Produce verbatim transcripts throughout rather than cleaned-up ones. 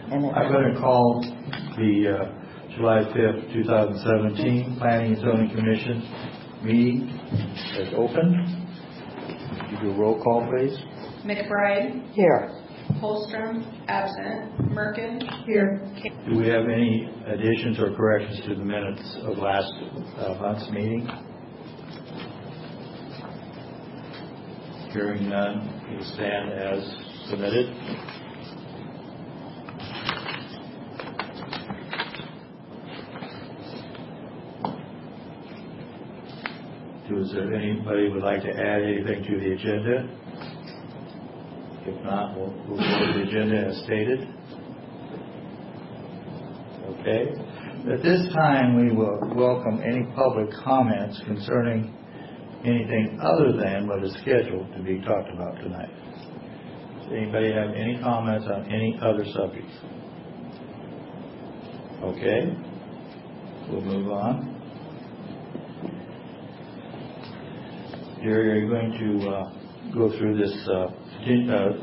And I'm going to call the uh, July fifth, twenty seventeen Planning and Zoning Commission meeting as open. You do a roll call, please. McBride. Here. Holstrom. Absent. Merkin. Here. Do we have any additions or corrections to the minutes of last uh, month's meeting? Hearing none, we stand as submitted. Is there anybody who would like to add anything to the agenda? If not, we'll, we'll go to the agenda as stated. Okay. At this time, we will welcome any public comments concerning anything other than what is scheduled to be talked about tonight. Does anybody have any comments on any other subjects? Okay. We'll move on. Jerry, are you going to uh, go through this uh, uh,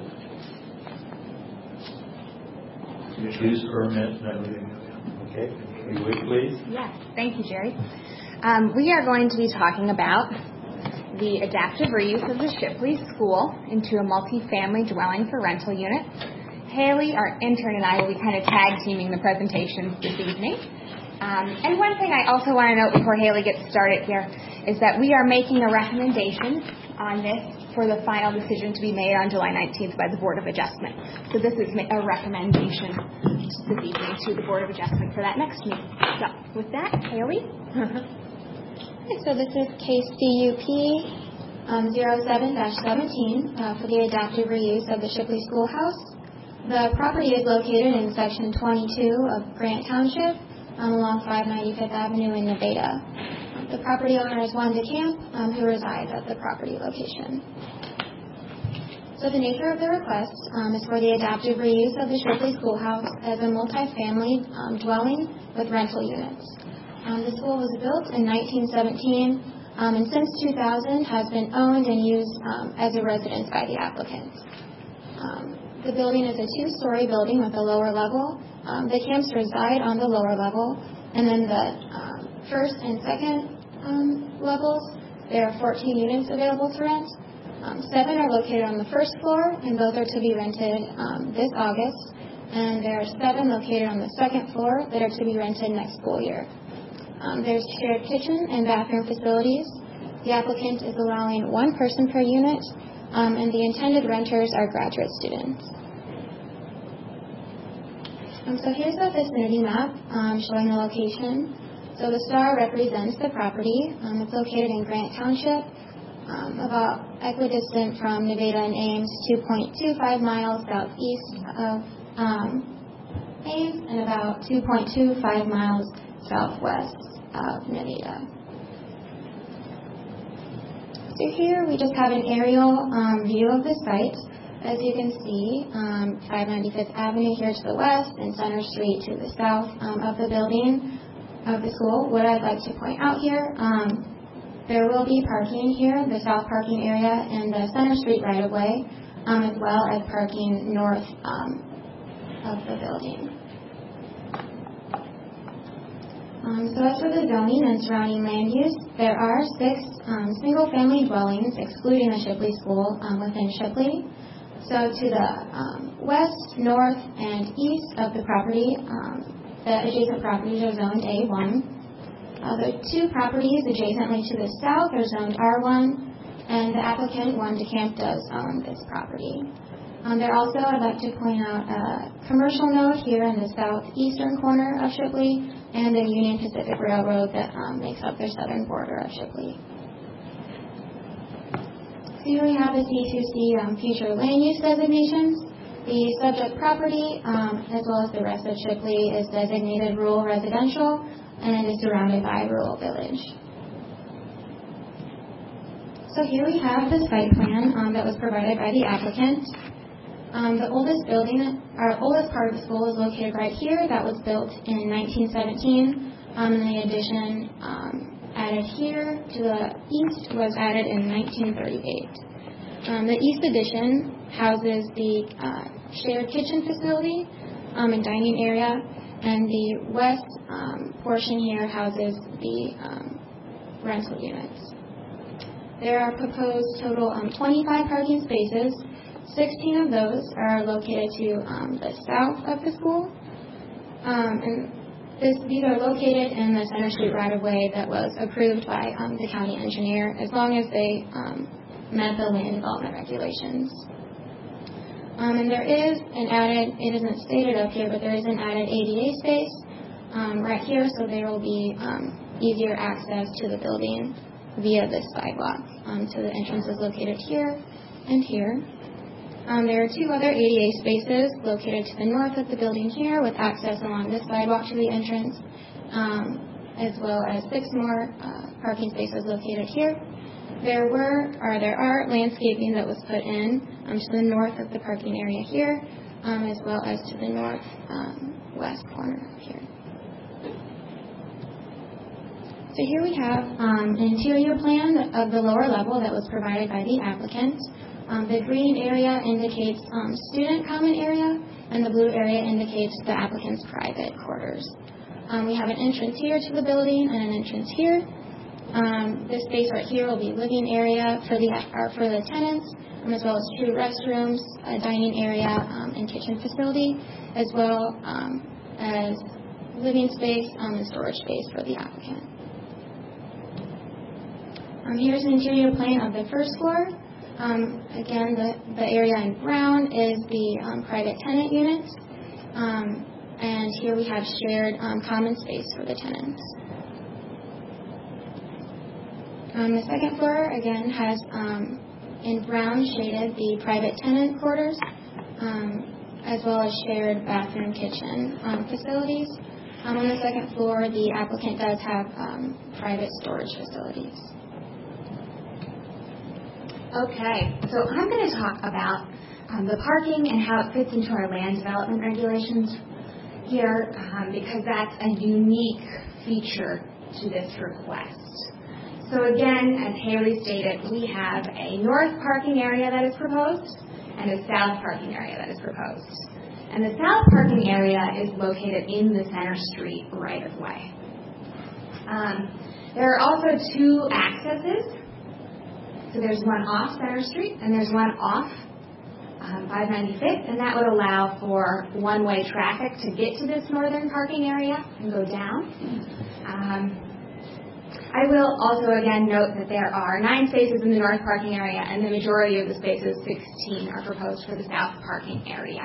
use permit and everything? Okay. Are you wait, please? Yes. Thank you, Jerry. Um, we are going to be talking about the adaptive reuse of the Shipley School into a multi-family dwelling for rental unit. Haley, our intern, and I will be kind of tag teaming the presentations this evening. Um, and one thing I also want to note before Haley gets started here is that we are making a recommendation on this for the final decision to be made on July nineteenth by the Board of Adjustment. So this is a recommendation this evening to the Board of Adjustment for that next meeting. So with that, Haley. Okay, so this is case D U P um, zero seven dash seventeen uh, for the adaptive reuse of the Shipley Schoolhouse. The property is located in Section twenty-two of Grant Township, Um, along five ninety-fifth Avenue in Nevada. The property owner is Wanda Camp, um, who resides at the property location. So the nature of the request um, is for the adaptive reuse of the Shipley Schoolhouse as a multi-family um, dwelling with rental units. Um, the school was built in nineteen seventeen um, and since two thousand has been owned and used um, as a residence by the applicant. Um, the building is a two-story building with a lower level. Um, the camps reside on the lower level, and then the um, first and second um, levels, there are fourteen units available to rent. Um, seven are located on the first floor, and both are to be rented um, this August. And there are seven located on the second floor that are to be rented next school year. Um, there's shared kitchen and bathroom facilities. The applicant is allowing one person per unit, um, and the intended renters are graduate students. Um, so here's the vicinity map um, showing the location. So the star represents the property. Um, it's located in Grant Township, um, about equidistant from Nevada and Ames, two point two five miles southeast of um, Ames, and about two point two five miles southwest of Nevada. So here we just have an aerial um, view of the site. As you can see, um, five ninety-fifth Avenue here to the west and Center Street to the south um, of the building of the school. What I'd like to point out here, um, there will be parking here, the south parking area and the Center Street right-of-way, um, as well as parking north um, of the building. Um, so as for the zoning and surrounding land use, there are six um, single-family dwellings, excluding the Shipley School, um, within Shipley. So to the um, west, north, and east of the property, um, the adjacent properties are zoned A one. Uh, the two properties adjacently to the south are zoned R one, and the applicant, Wanda Camp, does own this property. Um, there also, I'd like to point out a commercial node here in the southeastern corner of Shipley, and the Union Pacific Railroad that um, makes up their southern border of Shipley. Here we have the C two C um, future land use designations. The subject property, um, as well as the rest of Shipley, is designated rural residential and is surrounded by rural village. So here we have the site plan um, that was provided by the applicant. Um, the oldest building, our oldest part of the school is located right here. That was built in nineteen seventeen, um, and the addition um, added here to the east was added in nineteen thirty-eight. Um, the east addition houses the uh, shared kitchen facility, um, and dining area, and the west um, portion here houses the um, rental units. There are proposed total um, twenty-five parking spaces. sixteen of those are located to um, the south of the school, um, and this, these are located in the Center Street right-of-way that was approved by um, the county engineer, as long as they um, met the land development regulations. Um, and there is an added, it isn't stated up here, but there is an added A D A space um, right here, so there will be um, easier access to the building via this sidewalk. Um, so the entrance is located here and here. Um, there are two other A D A spaces located to the north of the building here with access along this sidewalk to the entrance, um, as well as six more uh, parking spaces located here. There were, or there are landscaping that was put in um, to the north of the parking area here, um, as well as to the north um, west corner here. So here we have um, an interior plan of the lower level that was provided by the applicant. Um, the green area indicates um, student common area, and the blue area indicates the applicant's private quarters. Um, we have an entrance here to the building and an entrance here. Um, this space right here will be living area for the or for the tenants, um, as well as two restrooms, a dining area, um, and kitchen facility, as well um, as living space um, and storage space for the applicant. Um, here's an interior plan of the first floor. Um, again, the, the area in brown is the um, private tenant units, um, and here we have shared um, common space for the tenants. Um, the second floor, again, has um, in brown shaded the private tenant quarters, um, as well as shared bathroom kitchen um, facilities. Um, on the second floor, the applicant does have um, private storage facilities. Okay, so I'm going to talk about um, the parking and how it fits into our land development regulations here, um, because that's a unique feature to this request. So again, as Haley stated, we have a north parking area that is proposed and a south parking area that is proposed. And the south parking area is located in the Center Street right-of-way. Um, there are also two accesses. So there's one off Center Street and there's one off um, five ninety-fifth, and that would allow for one-way traffic to get to this northern parking area and go down. Um, I will also again note that there are nine spaces in the north parking area, and the majority of the spaces, sixteen, are proposed for the south parking area.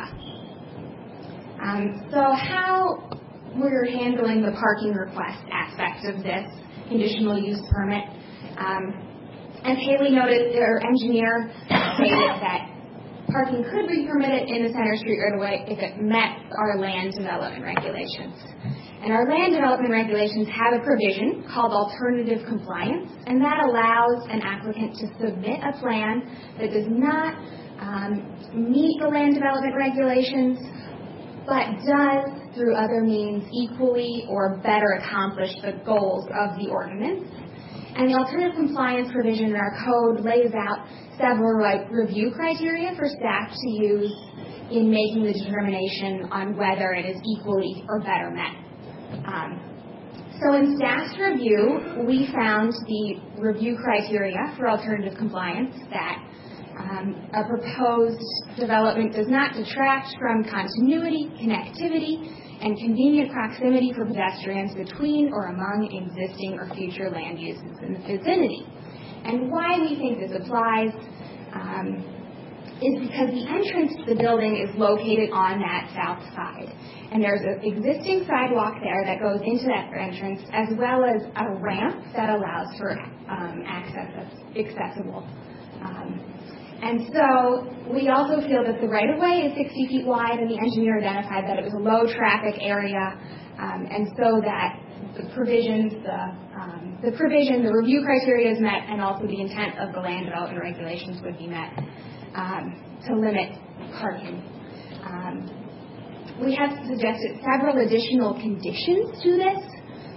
Um, so how we're handling the parking request aspect of this conditional use permit. Um, As Haley noted, their engineer stated that parking could be permitted in the Center Street right-of-way if it met our land development regulations. And our land development regulations have a provision called alternative compliance, and that allows an applicant to submit a plan that does not um, meet the land development regulations, but does, through other means, equally or better accomplish the goals of the ordinance. And the alternative compliance provision in our code lays out several like, review criteria for staff to use in making the determination on whether it is equally or better met. Um, so in staff's review, we found the review criteria for alternative compliance that um, a proposed development does not detract from continuity, connectivity, and convenient proximity for pedestrians between or among existing or future land uses in the vicinity. And why we think this applies um, is because the entrance to the building is located on that south side. And there's an existing sidewalk there that goes into that entrance, as well as a ramp that allows for um, access that's accessible. Um, And so we also feel that the right-of-way is sixty feet wide, and the engineer identified that it was a low-traffic area, um, and so that the provisions, the, um, the provision, the review criteria is met, and also the intent of the land development regulations would be met um, to limit parking. Um, we have suggested several additional conditions to this.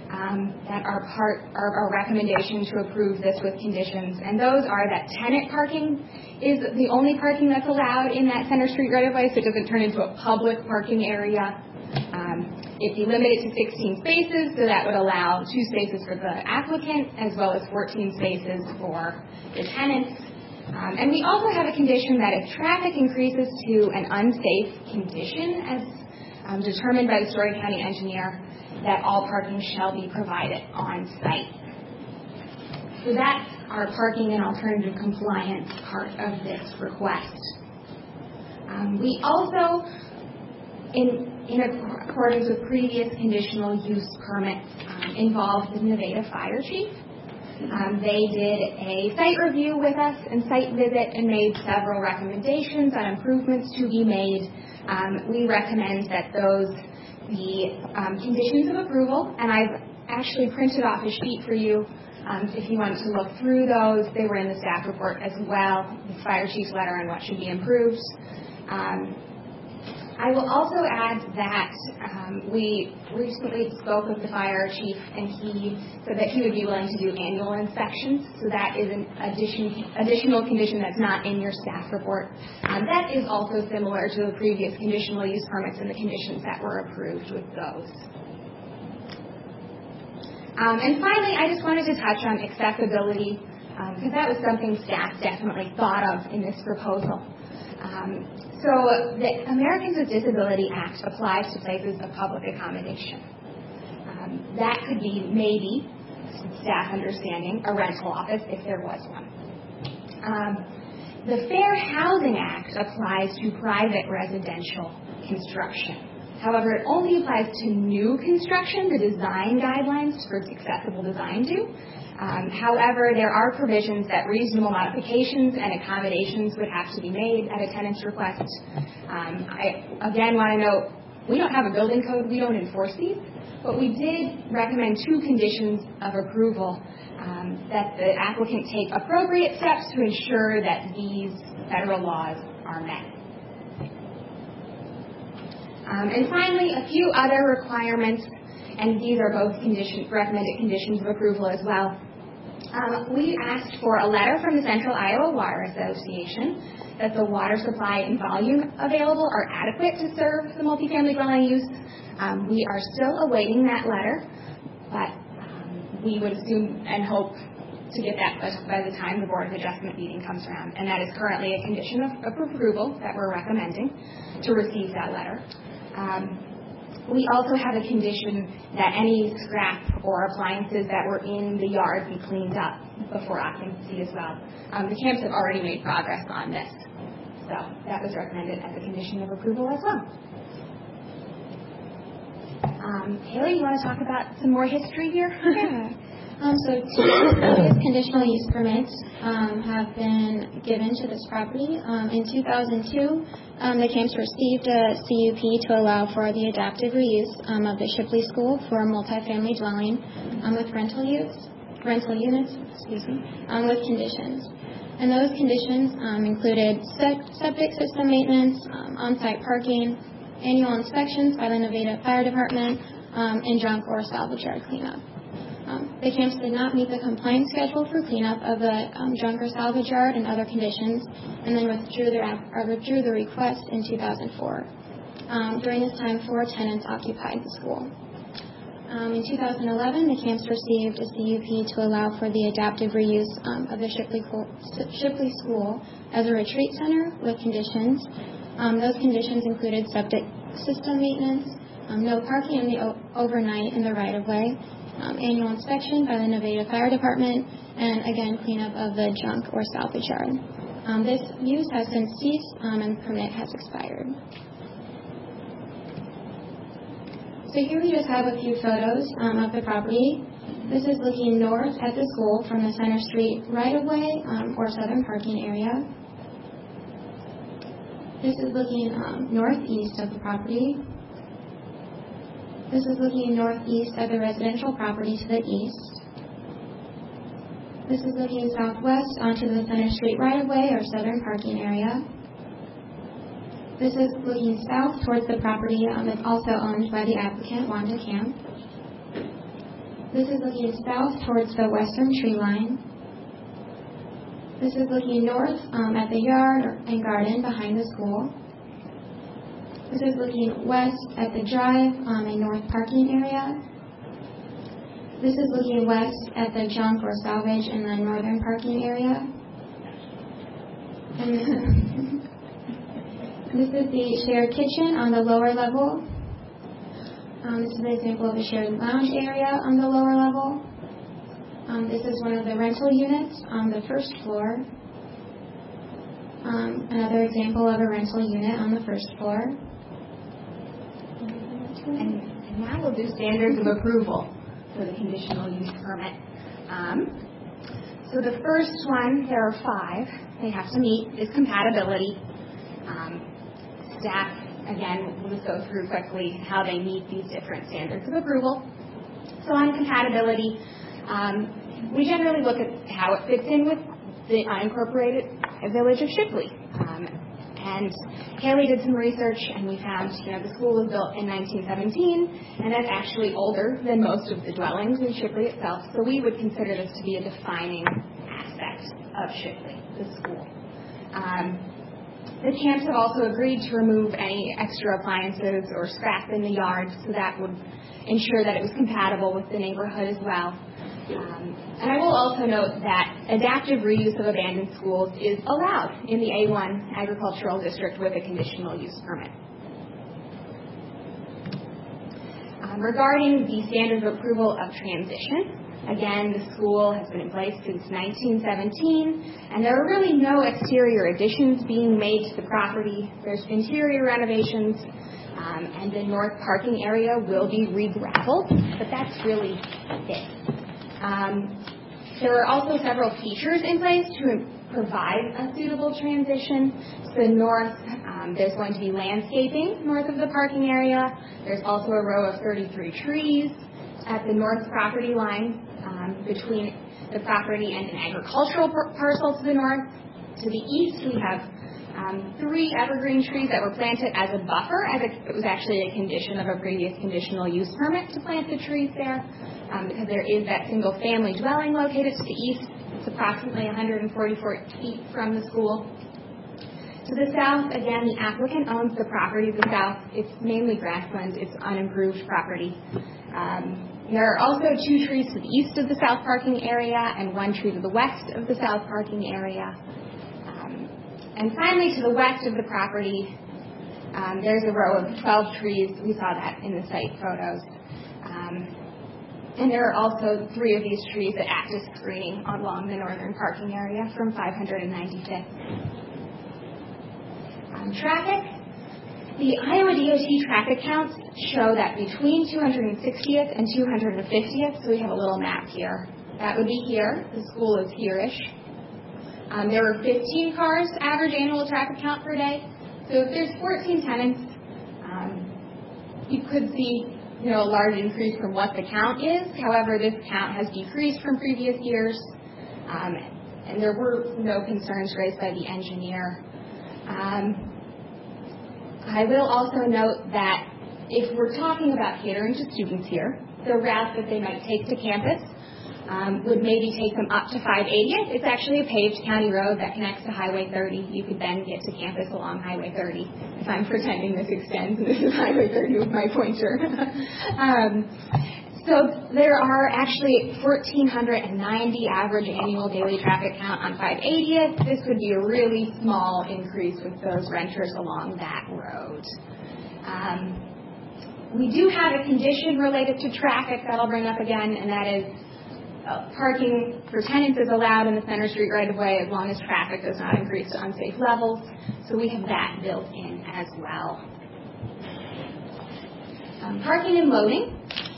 um, that are part are our recommendation to approve this with conditions, and those are that tenant parking is the only parking that's allowed in that Center Street right-of-way, so it doesn't turn into a public parking area. Um, it'd be limited to sixteen spaces, so that would allow two spaces for the applicant as well as fourteen spaces for the tenants. Um, and we also have a condition that if traffic increases to an unsafe condition, as um, determined by the Story County engineer, that all parking shall be provided on site. So that's our parking and alternative compliance part of this request. Um, we also, in, in accordance with previous conditional use permits, um, involved the Nevada Fire Chief. Um, they did a site review with us and site visit and made several recommendations on improvements to be made. Um, we recommend that those be um, conditions of approval, and I've actually printed off a sheet for you um, if you want to look through those. They were in the staff report as well, the fire chief's letter on what should be improved. Um, I will also add that um, we recently spoke with the fire chief, and he said that he would be willing to do annual inspections. So that is an addition, additional condition that's not in your staff report. Um, that is also similar to the previous conditional use permits and the conditions that were approved with those. Um, and finally, I just wanted to touch on accessibility, because um, that was something staff definitely thought of in this proposal. Um, so the Americans with Disability Act applies to places of public accommodation. Um, that could be maybe, staff understanding, a rental office if there was one. Um, the Fair Housing Act applies to private residential construction. However, it only applies to new construction. The design guidelines for accessible design do. Um, however, there are provisions that reasonable modifications and accommodations would have to be made at a tenant's request. Um, I, again, want to note, we don't have a building code. We don't enforce these. But we did recommend two conditions of approval, um, that the applicant take appropriate steps to ensure that these federal laws are met. Um, and finally, a few other requirements, and these are both condition, recommended conditions of approval as well. Um, we asked for a letter from the Central Iowa Water Association that the water supply and volume available are adequate to serve the multifamily dwelling use. Um, we are still awaiting that letter, but um, we would assume and hope to get that by the time the Board of Adjustment meeting comes around. And that is currently a condition of, of approval that we're recommending to receive that letter. Um, We also have a condition that any scrap or appliances that were in the yard be cleaned up before occupancy as well. Um, the camps have already made progress on this, so that was recommended as a condition of approval as well. Um, Haley, you want to talk about some more history here? Yeah. Um, so two previous conditional use permits um, have been given to this property. Um, in two thousand two, um, the camps received a C U P to allow for the adaptive reuse um, of the Shipley School for a multifamily dwelling um, with rental use, rental units, excuse me, um, with conditions. And those conditions um, included se- septic system maintenance, um, on-site parking, annual inspections by the Nevada Fire Department, um, and junk or salvage yard cleanup. Um, the camps did not meet the compliance schedule for cleanup of the um, junk or salvage yard and other conditions, and then withdrew their or withdrew the request in two thousand four. Um, during this time, four tenants occupied the school. Um, in two thousand eleven, the camps received a C U P to allow for the adaptive reuse um, of the Shipley, Shipley School as a retreat center with conditions. Um, those conditions included septic system maintenance, um, no parking in the o- overnight in the right-of-way, Um, annual inspection by the Nevada Fire Department, and again, cleanup of the junk or salvage yard. Um, this use has since ceased um, and permit has expired. So here we just have a few photos um, of the property. This is looking north at the school from the Center Street right-of-way um, or southern parking area. This is looking um, northeast of the property. This is looking northeast at the residential property to the east. This is looking southwest onto the Center Street right-of-way or southern parking area. This is looking south towards the property um, that's also owned by the applicant, Wanda Camp. This is looking south towards the western tree line. This is looking north um, at the yard and garden behind the school. This is looking west at the drive um, and north parking area. This is looking west at the junk or salvage in the northern parking area. And this is the shared kitchen on the lower level. Um, this is an example of a shared lounge area on the lower level. Um, this is one of the rental units on the first floor. Um, another example of a rental unit on the first floor. And, and now we'll do standards of approval for the conditional use permit. Um, so the first one, there are five they have to meet, is compatibility. Um, staff, again, we'll just go through quickly how they meet these different standards of approval. So on compatibility, um, we generally look at how it fits in with the unincorporated village of Shipley. Um, and Haley did some research, and we found, you know, the school was built in nineteen seventeen, and that's actually older than most of the dwellings in Shipley itself. So we would consider this to be a defining aspect of Shipley, the school. Um, the camps have also agreed to remove any extra appliances or scrap in the yard, so that would ensure that it was compatible with the neighborhood as well. Um, and I will also note that adaptive reuse of abandoned schools is allowed in the A one agricultural district with a conditional use permit. Um, regarding the standard of approval of transition, again, the school has been in place since nineteen seventeen, and there are really no exterior additions being made to the property. There's interior renovations, um, and the north parking area will be re-gravelled, but that's really it. Um, there are also several features in place to provide a suitable transition. To the north, um, there's going to be landscaping north of the parking area. There's also a row of thirty-three trees at the north property line um, between the property and an agricultural par- parcel to the north. To the east, we have um, three evergreen trees that were planted as a buffer, as a, it was actually a condition of a previous conditional use permit to plant the trees there, um, because there is that single-family dwelling located to the east. It's approximately one hundred forty-four feet from the school. To the south, again, the applicant owns the property to the south. It's mainly grassland. It's unimproved property. Um, there are also two trees to the east of the south parking area and one tree to the west of the south parking area. Um, and finally, to the west of the property, um, there's a row of twelve trees. We saw that in the site photos. Um, and there are also three of these trees that act as screening along the northern parking area from five hundred ninety-fifth. Um, traffic. The Iowa D O T traffic counts show that between two hundred sixtieth and two hundred fiftieth, so we have a little map here. That would be here. The school is here-ish. Um, there were fifteen cars average annual traffic count per day. So if there's fourteen tenants, um, you could see, you know, a large increase from what the count is. However, this count has decreased from previous years, um, and there were no concerns raised by the engineer. Um, I will also note that if we're talking about catering to students here, the route that they might take to campus um, would maybe take them up to five eightieth. It's actually a paved county road that connects to Highway thirty. You could then get to campus along Highway thirty. If I'm pretending this extends, this is Highway thirty with my pointer. um, so there are actually one thousand four hundred ninety average annual daily traffic count on five eightieth. This would be a really small increase with those renters along that road. Um, we do have a condition related to traffic that I'll bring up again, and that is uh, parking for tenants is allowed in the Center Street right-of-way as long as traffic does not increase to unsafe levels. So we have that built in as well. Um, parking and loading.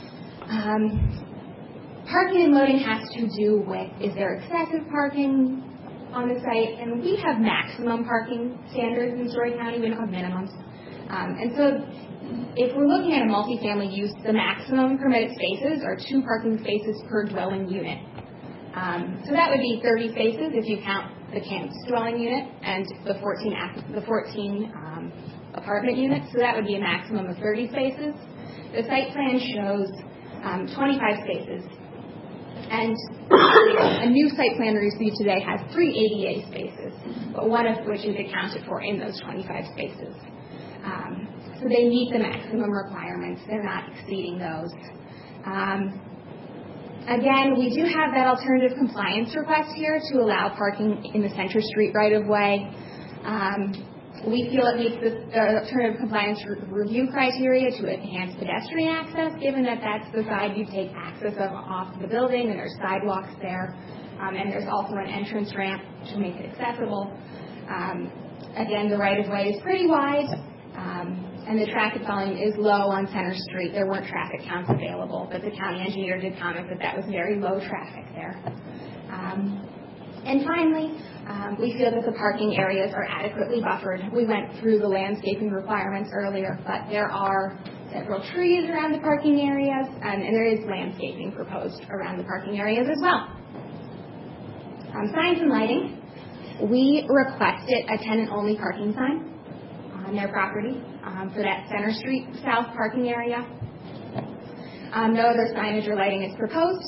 Um, parking and loading has to do with, is there excessive parking on the site? And we have maximum parking standards in Story County. We don't have minimums. Um, and so if we're looking at a multifamily use, the maximum permitted spaces are two parking spaces per dwelling unit. Um, so that would be thirty spaces if you count the campus dwelling unit and the fourteen, the fourteen um, apartment units. So that would be a maximum of thirty spaces. The site plan shows Um, twenty-five spaces And a new site plan received today has three A D A spaces, but one of which is accounted for in those twenty-five spaces. Um, so they meet the maximum requirements. They're not exceeding those. Um, again, we do have that alternative compliance request here to allow parking in the Center Street right-of-way. Um, we feel it meets the uh, alternative compliance re- review criteria to enhance pedestrian access, given that that's the side you take access of off the building, and there's sidewalks there, um, and there's also an entrance ramp to make it accessible. Um, again, the right-of-way is pretty wide. Um, and the traffic volume is low on Center Street. There weren't traffic counts available, but the county engineer did comment that that was very low traffic there. Um, and finally, um, we feel that the parking areas are adequately buffered. We went through the landscaping requirements earlier, but there are several trees around the parking areas, and, and there is landscaping proposed around the parking areas as well. Um, signs and lighting. We requested a tenant-only parking sign on their property um, for that Center Street South parking area. Um, no other signage or lighting is proposed.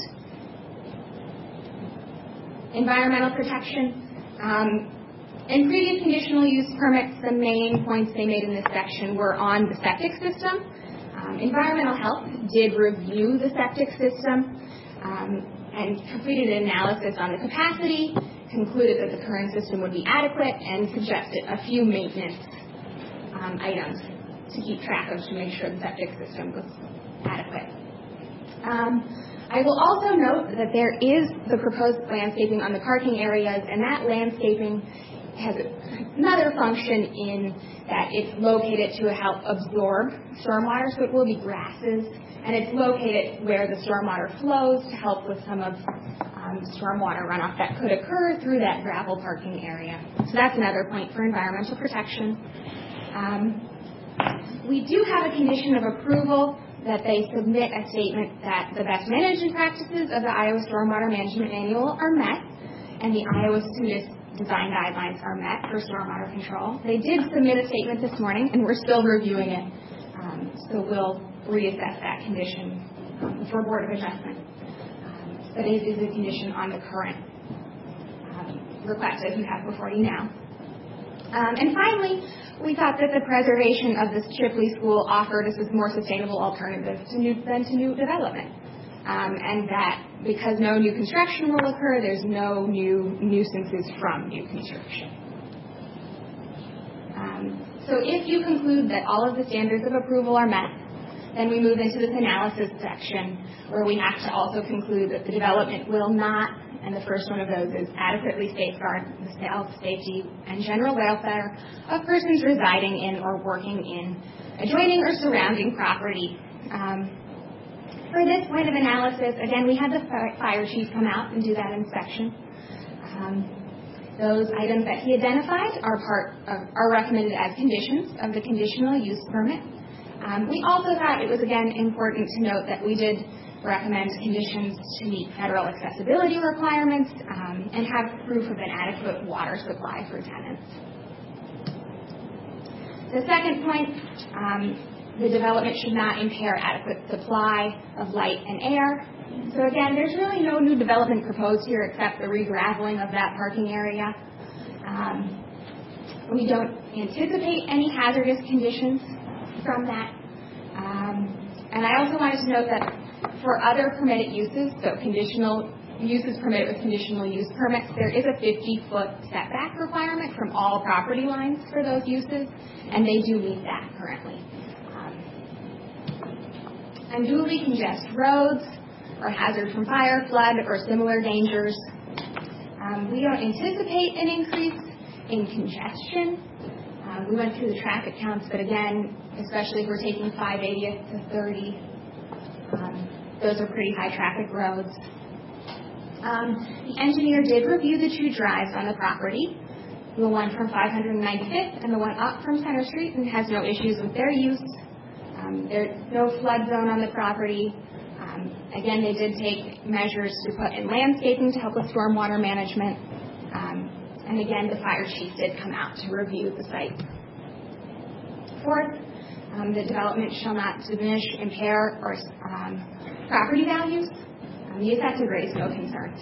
Environmental protection. Um, in previous conditional use permits, the main points they made in this section were on the septic system. Um, environmental health did review the septic system um, and completed an analysis on the capacity, concluded that the current system would be adequate, and suggested a few maintenance Um, items to keep track of to make sure the septic system was adequate. Um, I will also note that there is the proposed landscaping on the parking areas, and that landscaping has another function in that it's located to help absorb stormwater, so it will be grasses, and it's located where the stormwater flows to help with some of um, stormwater runoff that could occur through that gravel parking area. So that's another point for environmental protection. Um, we do have a condition of approval that they submit a statement that the best management practices of the Iowa Stormwater Management Manual are met, and the Iowa SUDIS design guidelines are met for stormwater control. They did submit a statement this morning, and we're still reviewing it, um, so we'll reassess that condition um, for Board of Adjustment. Um, but it is a condition on the current um, request that you have before you now. Um, and finally, we thought that the preservation of this Shipley School offered us a more sustainable alternative to new, than to new development. Um, and that because no new construction will occur, there's no new nuisances from new construction. Um, so if you conclude that all of the standards of approval are met, then we move into this analysis section where we have to also conclude that the development will not, and the first one of those is adequately safeguard the health, safety, and general welfare of persons residing in or working in adjoining or surrounding property. Um, for this point of analysis, again, we had the fire chief come out and do that inspection. Um, those items that he identified are part of, are recommended as conditions of the conditional use permit. Um, we also thought it was, again, important to note that we did recommend conditions to meet federal accessibility requirements um, and have proof of an adequate water supply for tenants. The second point, um, the development should not impair adequate supply of light and air. So again, there's really no new development proposed here except the re-graveling of that parking area. Um, we don't anticipate any hazardous conditions from that. Um, and I also wanted to note that for other permitted uses, so conditional uses permitted with conditional use permits, there is a fifty-foot setback requirement from all property lines for those uses, and they do meet that currently. Um, unduly congest roads or hazard from fire, flood, or similar dangers. Um, we don't anticipate an increase in congestion. Um, we went through the traffic counts, but again, especially if we're taking five eightieth to thirty, um, those are pretty high traffic roads. Um, the engineer did review the two drives on the property, the one from five hundred ninety-fifth and the one up from Center Street, and has no issues with their use. Um, there's no flood zone on the property. Um, again, they did take measures to put in landscaping to help with stormwater management. Um, and again, the fire chief did come out to review the site. Fourth, um, the development shall not diminish, impair, or um, property values. Um, the assessor raised no concerns.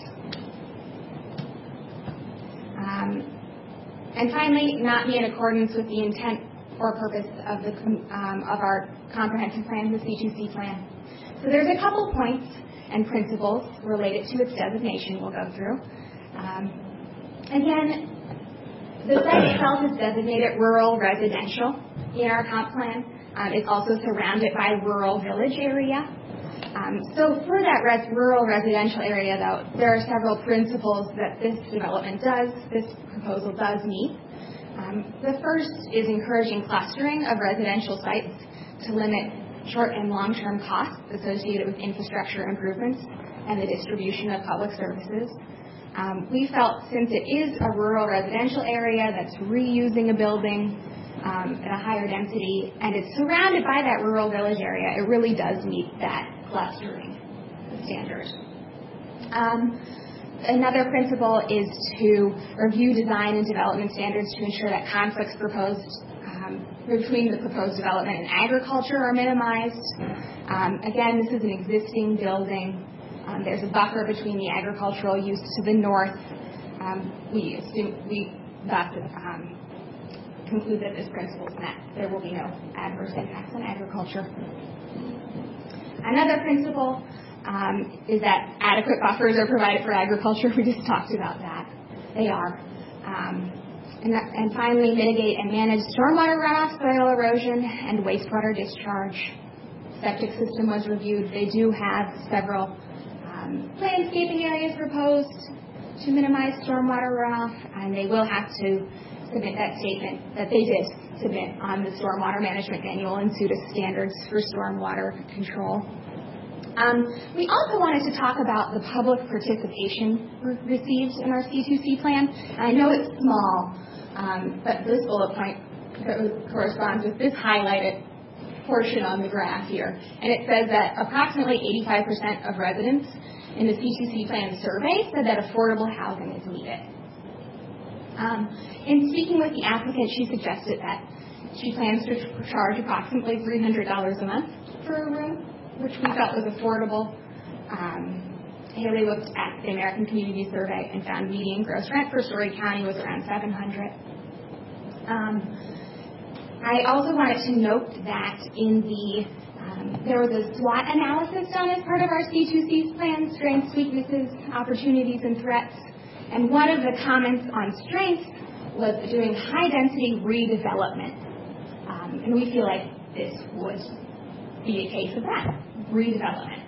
Um, and finally, not be in accordance with the intent or purpose of the um, of our comprehensive plan, the C two C plan. So there's a couple points and principles related to its designation we'll go through. Um, again, the site itself is designated rural residential in our comp plan. Um, it's also surrounded by rural village area. Um, so for that res- rural residential area, though, there are several principles that this development does, this proposal does meet. Um, the first is encouraging clustering of residential sites to limit short and long-term costs associated with infrastructure improvements and the distribution of public services. Um, we felt since it is a rural residential area that's reusing a building um, at a higher density and it's surrounded by that rural village area, it really does meet that clustering standard. Um, another principle is to review design and development standards to ensure that conflicts proposed um, between the proposed development and agriculture are minimized. Um, again, this is an existing building. Um, there's a buffer between the agricultural use to the north. Um, we assume, we thus um, conclude that this principle is met. There will be no adverse impacts on agriculture. Another principle um, is that adequate buffers are provided for agriculture. We just talked about that. They are. Um, and, that, and finally, mitigate and manage stormwater runoff, soil erosion, and wastewater discharge. Septic system was reviewed. They do have several um, landscaping areas proposed to minimize stormwater runoff, and they will have to submit that statement that they did submit on the Stormwater Management Manual and SUDA standards for stormwater control. Um, we also wanted to talk about the public participation re- received in our C two C plan. And I know it's small, um, but this bullet point corresponds with this highlighted portion on the graph here. And it says that approximately eighty-five percent of residents in the C two C plan survey said that affordable housing is needed. Um, in speaking with the applicant, she suggested that she plans to charge approximately three hundred dollars a month for a room, which we felt was affordable. Um, Haley looked at the American Community Survey and found median gross rent for Story County was around seven hundred dollars. Um, I also wanted to note that in the um, there was a SWOT analysis done as part of our C two C plan, strengths, weaknesses, opportunities, and threats. And one of the comments on strengths was doing high-density redevelopment. Um, and we feel like this would be a case of that, redevelopment.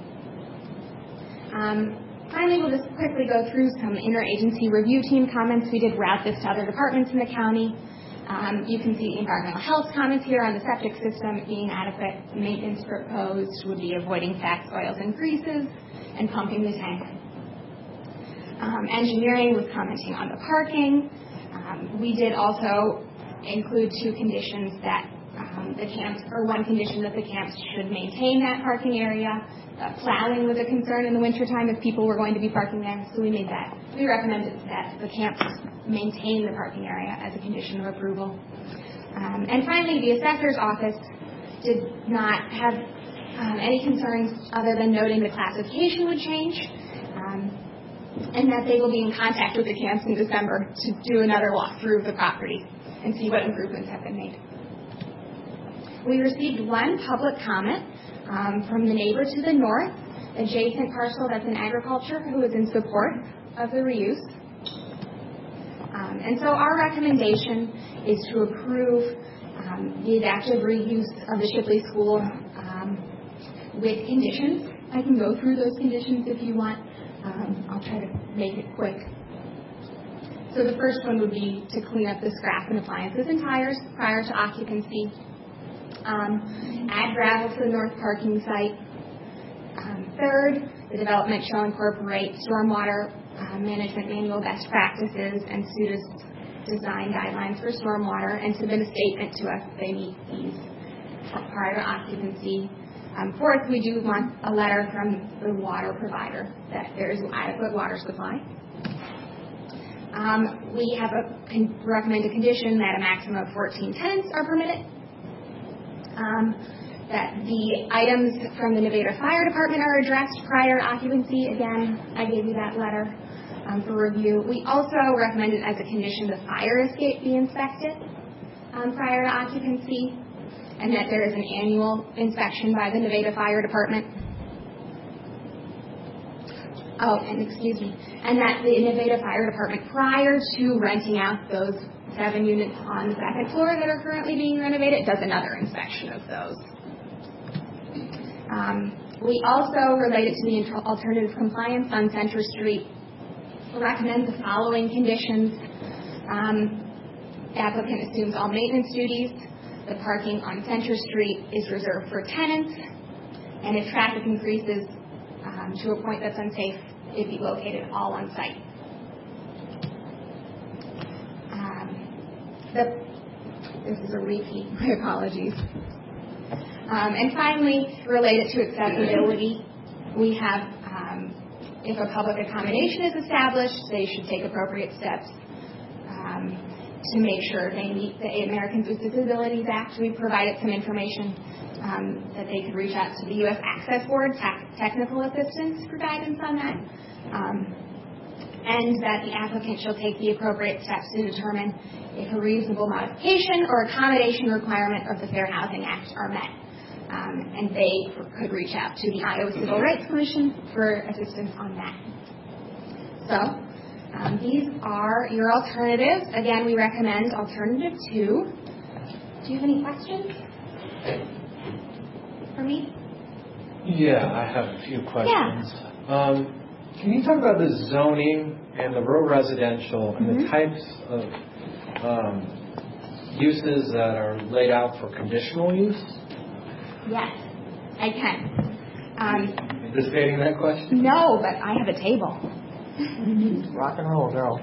Um, finally, we'll just quickly go through some interagency review team comments. We did route this to other departments in the county. Um, you can see environmental health comments here on the septic system being adequate. Maintenance proposed would be avoiding fats, oils, and greases, and pumping the tank. Um, engineering was commenting on the parking. Um, we did also include two conditions that um, the camps, or one condition that the camps should maintain that parking area. Uh, plowing was a concern in the wintertime if people were going to be parking there, so we made that. We recommended that the camps maintain the parking area as a condition of approval. Um, and finally, the assessor's office did not have um, any concerns other than noting the classification would change. Um, and that they will be in contact with the camps in December to do another walkthrough of the property and see what improvements have been made. We received one public comment um, from the neighbor to the north, adjacent parcel that's in agriculture, who is in support of the reuse. Um, and so our recommendation is to approve um, the adaptive reuse of the Shipley School um, with conditions. I can go through those conditions if you want. Um, I'll try to make it quick. So the first one would be to clean up the scrap and appliances and tires prior to occupancy. Um, add gravel to the north parking site. Um, third, the development shall incorporate stormwater uh, management manual best practices and SUDA's design guidelines for stormwater and submit a statement to us if they meet these prior to occupancy. Um, fourth, we do want a letter from the water provider that there is adequate water supply. Um, we have a con- recommend a condition that a maximum of fourteen tenants are permitted. Um, that the items from the Nevada Fire Department are addressed prior to occupancy. Again, I gave you that letter um, for review. We also recommended as a condition the fire escape be inspected um, prior to occupancy, and that there is an annual inspection by the Nevada Fire Department. Oh, and excuse me, and that the Nevada Fire Department, prior to renting out those seven units on the second floor that are currently being renovated, does another inspection of those. Um, we also, related to the alternative compliance on Center Street, recommend the following conditions. Um, applicant assumes all maintenance duties. The parking on Center Street is reserved for tenants, and if traffic increases um, to a point that's unsafe, it be located all on site. Um, the, this is a repeat. My apologies. Um, and finally, related to accessibility, we have, um, if a public accommodation is established, they should take appropriate steps um, to make sure they meet the Americans with Disabilities Act. We provided some information um, that they could reach out to the U S Access Board, tech, technical assistance for guidance on that, um, and that the applicant shall take the appropriate steps to determine if a reasonable modification or accommodation requirement of the Fair Housing Act are met. Um, and they could reach out to the Iowa Civil Rights Commission for assistance on that. So um, these are your alternatives. Again, we recommend alternative two. Do you have any questions for me? Yeah, I have a few questions. Yeah. Um, can you talk about the zoning and the rural residential and mm-hmm. the types of um, uses that are laid out for conditional use? Yes, I can. Um, Anticipating that question? No, but I have a table. Rock and roll, girl.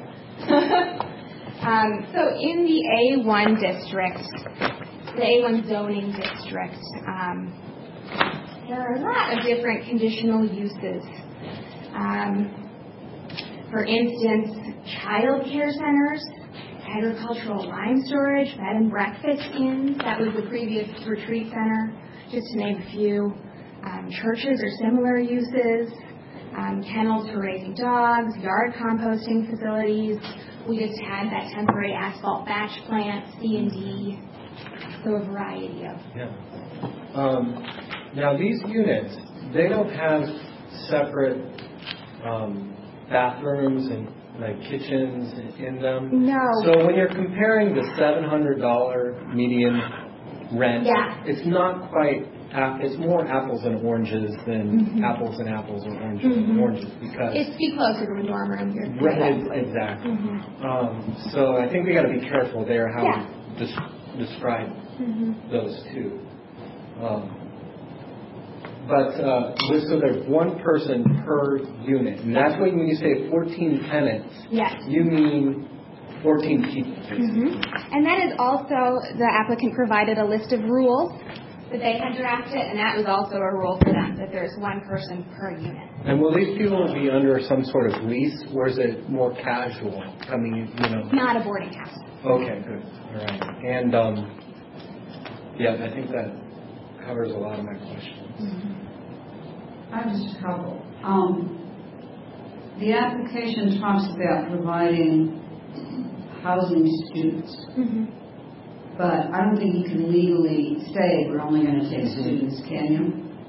um, so in the A one district, the A one zoning district, um, there are a lot of different conditional uses. Um, for instance, child care centers, agricultural wine storage, bed and breakfast inns, that was the previous retreat center, just to name a few. Um, churches or similar uses, um, kennels for raising dogs, yard composting facilities. We just had that temporary asphalt batch plant, C and D, so a variety of. Yeah. Um, now these units, they don't have separate um, bathrooms and like kitchens in them. No. So when you're comparing the seven hundred dollars median rent, yeah. it's not quite. It's more apples and oranges than mm-hmm. apples and apples or oranges mm-hmm. and oranges because it's too closer to a dorm room here. Right, exactly. Mm-hmm. Um, so I think we got to be careful there how yeah. we des- describe mm-hmm. those two. Um, but uh, so there's one person per unit, and that's what when you say fourteen tenants. Yes. You mean fourteen people. Mm-hmm. And that is also the applicant provided a list of rules that they had drafted, and that was also a rule for them, that there's one person per unit. And will these people be under some sort of lease, or is it more casual coming, you know? Not a boarding house. Okay, good. All right. And, um, yeah, I think that covers a lot of my questions. Mm-hmm. I have just a couple. Um, the application talks about providing housing students. Mm-hmm. But I don't think you can legally say we're only going to take mm-hmm. students, can you?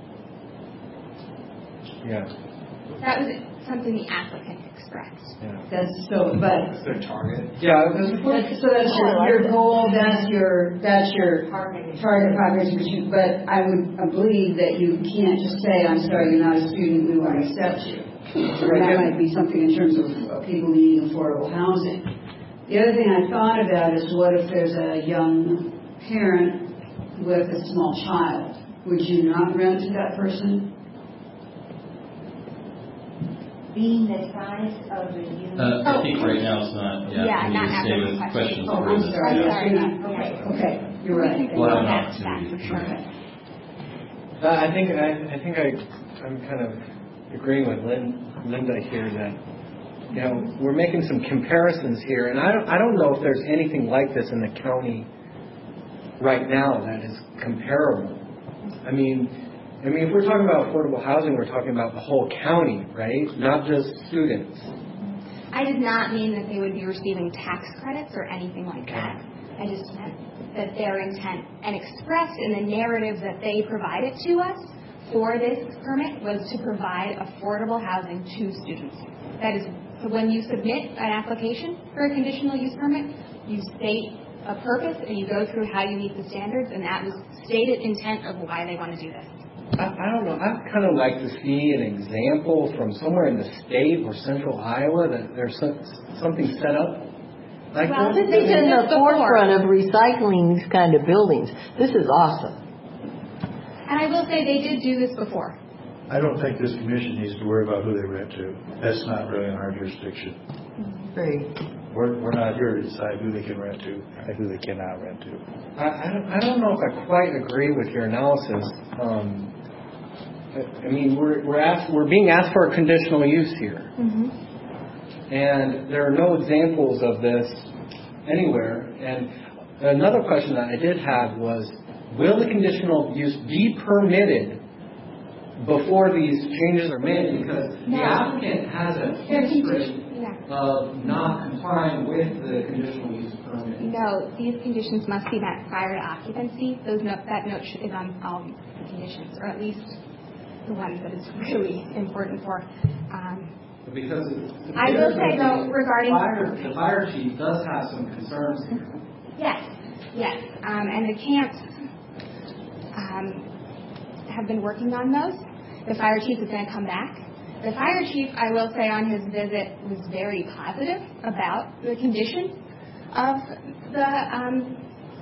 Yeah. That was something the applicant expressed. Yeah. That's so, but that's their target. Yeah. That's, that's, so that's your, your goal. That's your that's your target population. But I would I believe that you can't just say, "I'm sorry, you're not a student. We won't accept you." Right. That might be something in terms of people needing affordable housing. The other thing I thought about is what if there's a young parent with a small child? Would you not rent to that person? Being the size of the unit. Uh, I think right now it's not. Yeah, yeah we not stay with questions. Oh, I'm sorry. I'm sorry. Okay, okay, you're right. We'll have an opportunity. Okay. Uh, I think I, I think I I'm kind of agreeing with Lynn, Linda here that. You know, we're making some comparisons here, and I don't, I don't know if there's anything like this in the county right now that is comparable. I mean, I mean, if we're talking about affordable housing, we're talking about the whole county, right? Not just students. I did not mean that they would be receiving tax credits or anything like that. I just meant that their intent and expressed in the narrative that they provided to us for this permit was to provide affordable housing to students. That is, when you submit an application for a conditional use permit, you state a purpose and you go through how you meet the standards, and that was stated intent of why they want to do this. I, I don't know. I'd kind of like to see an example from somewhere in the state or central Iowa that there's some, something set up like Well, this. this It's in the forefront of recycling these kind of buildings. This is awesome. And I will say they did do this before. I don't think this commission needs to worry about who they rent to. That's not really in our jurisdiction. Great. We're, we're not here to decide who they can rent to and who they cannot rent to. I, I, don't, I don't know if I quite agree with your analysis. Um, I, I mean, we're we're asked we're being asked for a conditional use here, Mm-hmm. and there are no examples of this anywhere. And another question that I did have was, will the conditional use be permitted before these changes are made? Because the No. applicant has a They're history Yeah. of not complying with the conditional use permit. No, these conditions must be met prior to occupancy. Those note, that note should- is on all the conditions, or at least the ones that it's really important for. Um, Because I will say, though, regarding- fire, the fire chief does have some concerns here. yes, yes, um, and the camps um, have been working on those. The fire chief is going to come back. The fire chief, I will say, on his visit was very positive about the condition of the um,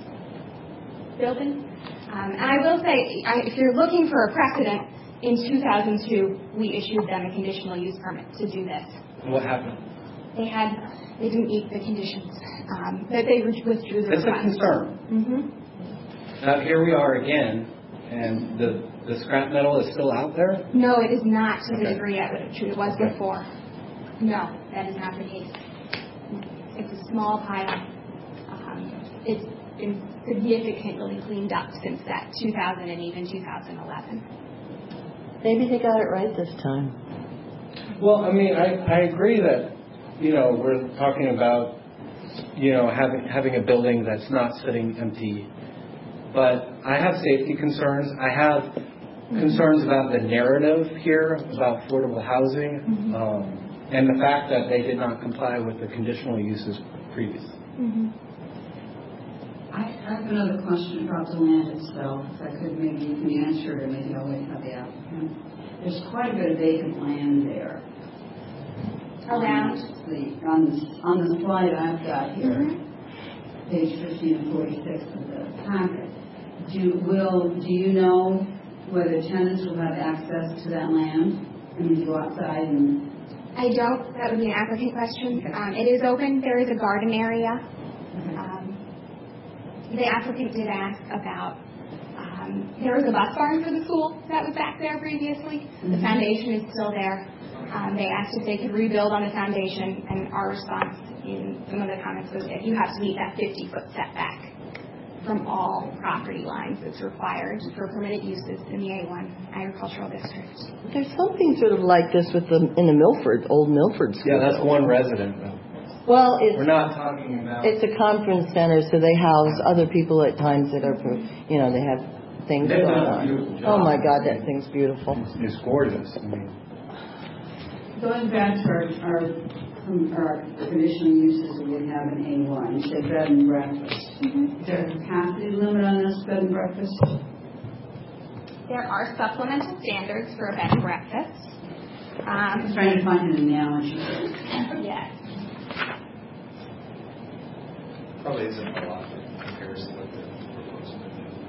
building. Um, and I will say, I, if you're looking for a precedent, in two thousand two, we issued them a conditional use permit to do this. What happened? They had, they didn't meet the conditions. Um, that they withdrew the It's a request. concern. Mm-hmm. Now here we are again, and the the scrap metal is still out there. No, it is not to the Okay. degree at which it was Okay. before. No, that is not the case. It's a small pile. Um, it's been significantly cleaned up since that two thousand and even two thousand eleven. Maybe they got it right this time. Well, I mean, I, I agree that, you know, we're talking about, you know, having having a building that's not sitting empty. But I have safety concerns. I have concerns about the narrative here about affordable housing, Mm-hmm. um, and the fact that they did not comply with the conditional uses previously. Mm-hmm. I have another question about the land itself. If I could, maybe you can answer it, or maybe I'll wait for the applicant. There's quite a bit of vacant land there. Around? On the, on the, on the slide I've got here, Mm-hmm. page fifteen and forty-six of the packet. Do, will, do you know whether tenants will have access to that land? I mean, go outside and... I don't. That would be an applicant question. Um, it is open. There is a garden area. Um, the applicant did ask about, um, there was a bus barn for the school that was back there previously. The Mhm. foundation is still there. Um, they asked if they could rebuild on the foundation, and our response in some of the comments was that you have to meet that fifty-foot setback from all property lines that's required for permitted uses in the A one agricultural district. There's something sort of like this with the in the Milford, old Milford school. Yeah, that's one resident, though. Well, it's We're not talking about... it's a conference center, so they house other people at times that are, you know, they have things They've going done a on. beautiful job. Oh my God, that thing's beautiful. It's gorgeous. I mean, Going back to our, our, um, our conditional uses that we have in A one, you said bed and breakfast. Mm-hmm. Is there a capacity limit on this bed and breakfast? There are supplemental standards for a bed and breakfast. I'm Um, trying to find an analogy. yes. Probably isn't a lot in comparison with the proposal.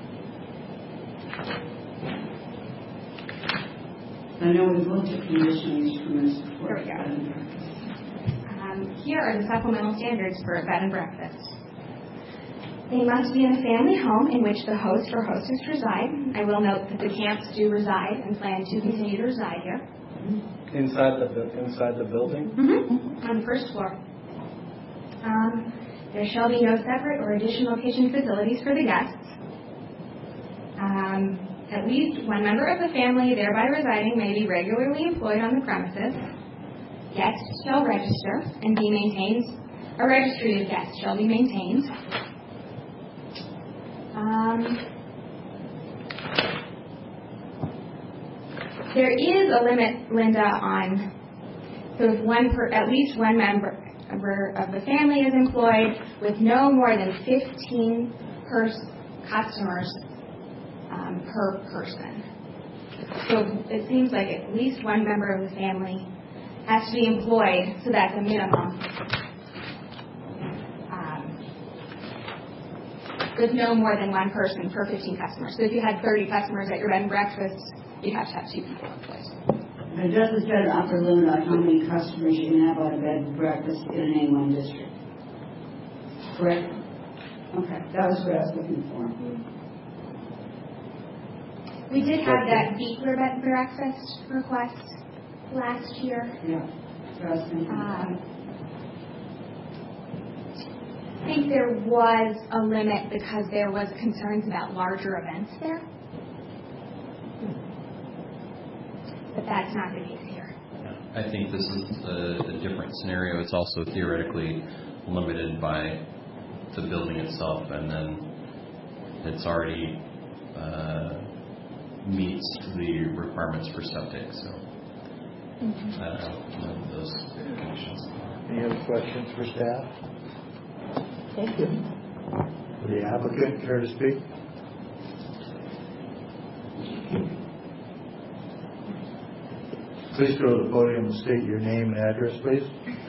I know we've looked at conditional use permits before. There we go. bed and breakfast. Um, here are the supplemental standards for a bed and breakfast. They must be in a family home in which the host or hostess reside. I will note that the camps do reside and plan to continue to reside here. inside the bu- inside the building. Mm-hmm. On the first floor. Um, there shall be no separate or additional kitchen facilities for the guests. Um, At least one member of the family thereby residing may be regularly employed on the premises. Guests shall register and be maintained. A registry of guests shall be maintained. Um, there is a limit, Linda, on so if one per, at least one member of the family is employed with no more than fifteen pers- customers um, per person. So it seems like at least one member of the family has to be employed, so that's a minimum. Um, with no more than one person per fifteen customers. So if you had thirty customers at your bed and breakfast, you'd have to have two people employed. It doesn't set an upper limit on how many customers you can have at a bed and breakfast in any one district. Correct? Okay, that was what I was looking for. We did have that Beekler bed and breakfast request last year. Yeah. Um, I think there was a limit because there was concerns about larger events there. But that's not the case here. I think this is a, a different scenario. It's also theoretically limited by the building itself, and then it's already uh, meets the requirements for septic. So mm-hmm. I don't know those conditions. Any other questions for staff? Thank you. Would the applicant care to speak? Please go to the podium and state your name and address, please.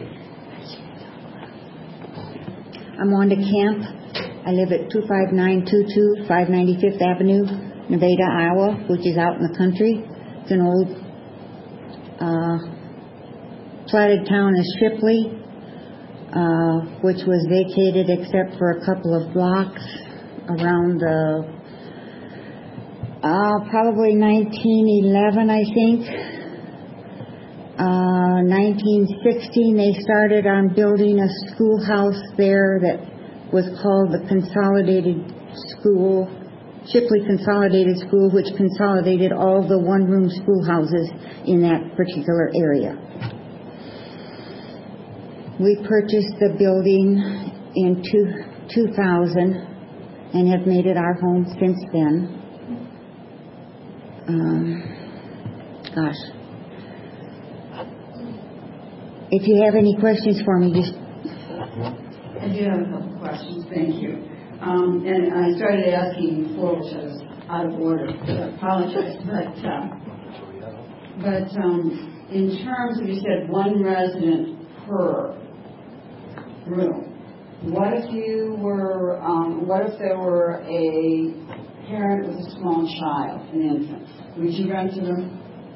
I'm Wanda Camp. I live at two five nine two two five ninety-fifth Avenue, Nevada, Iowa, which is out in the country. It's an old uh, platted town of Shipley, uh, which was vacated except for a couple of blocks around the uh, probably nineteen eleven, I think. Uh, nineteen sixteen, they started on building a schoolhouse there that was called the Consolidated School, Shipley Consolidated School, which consolidated all the one-room schoolhouses in that particular area. We purchased the building in two, two thousand and have made it our home since then. Um, gosh. If you have any questions for me, just... I do have a couple questions, thank you. Um, and I started asking before, which I was out of order, so I apologize. But, uh, but um, in terms of, you said one resident per room. What if you were, um, what if there were a parent with a small child, an infant? Would you rent to them?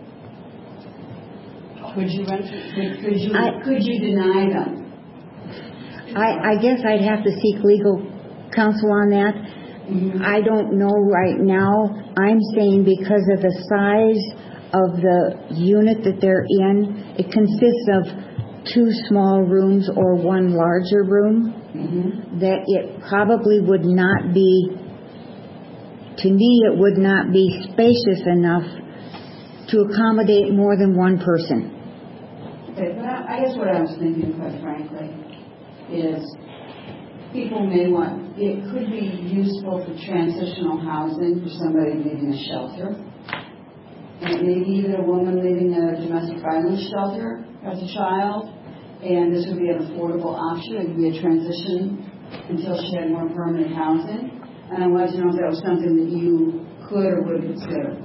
Could you rent? Could, could you I, could you deny them? I, I guess I'd have to seek legal counsel on that. Mm-hmm. I don't know right now. I'm saying because of the size of the unit that they're in, it consists of two small rooms or one larger room, mm-hmm. that it probably would not be, to me, it would not be spacious enough to accommodate more than one person. Okay, but I, I guess what I was thinking, quite frankly, is people may want, it could be useful for transitional housing for somebody leaving a shelter. And maybe even a woman leaving a domestic violence shelter as a child. And this would be an affordable option. It would be a transition until she had more permanent housing. And I wanted to know if that was something that you could or would consider.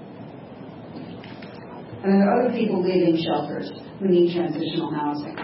And there are other people leaving shelters who need transitional housing.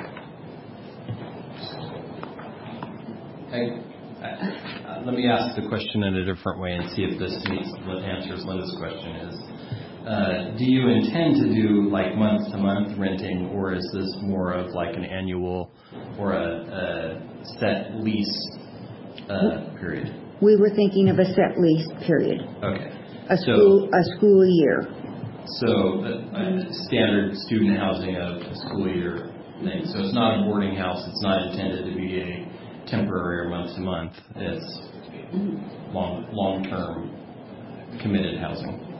I, I, uh, let me ask the question in a different way and see if this meets, answers Linda's question. Is uh, do you intend to do like month to month renting, or is this more of like an annual or a, a set lease uh, period? We were thinking of a set lease period. Okay. A school, so, a school year. So a, a standard student housing of a school year thing. So it's not a boarding house. It's not intended to be a temporary or month to month. It's long long term committed housing.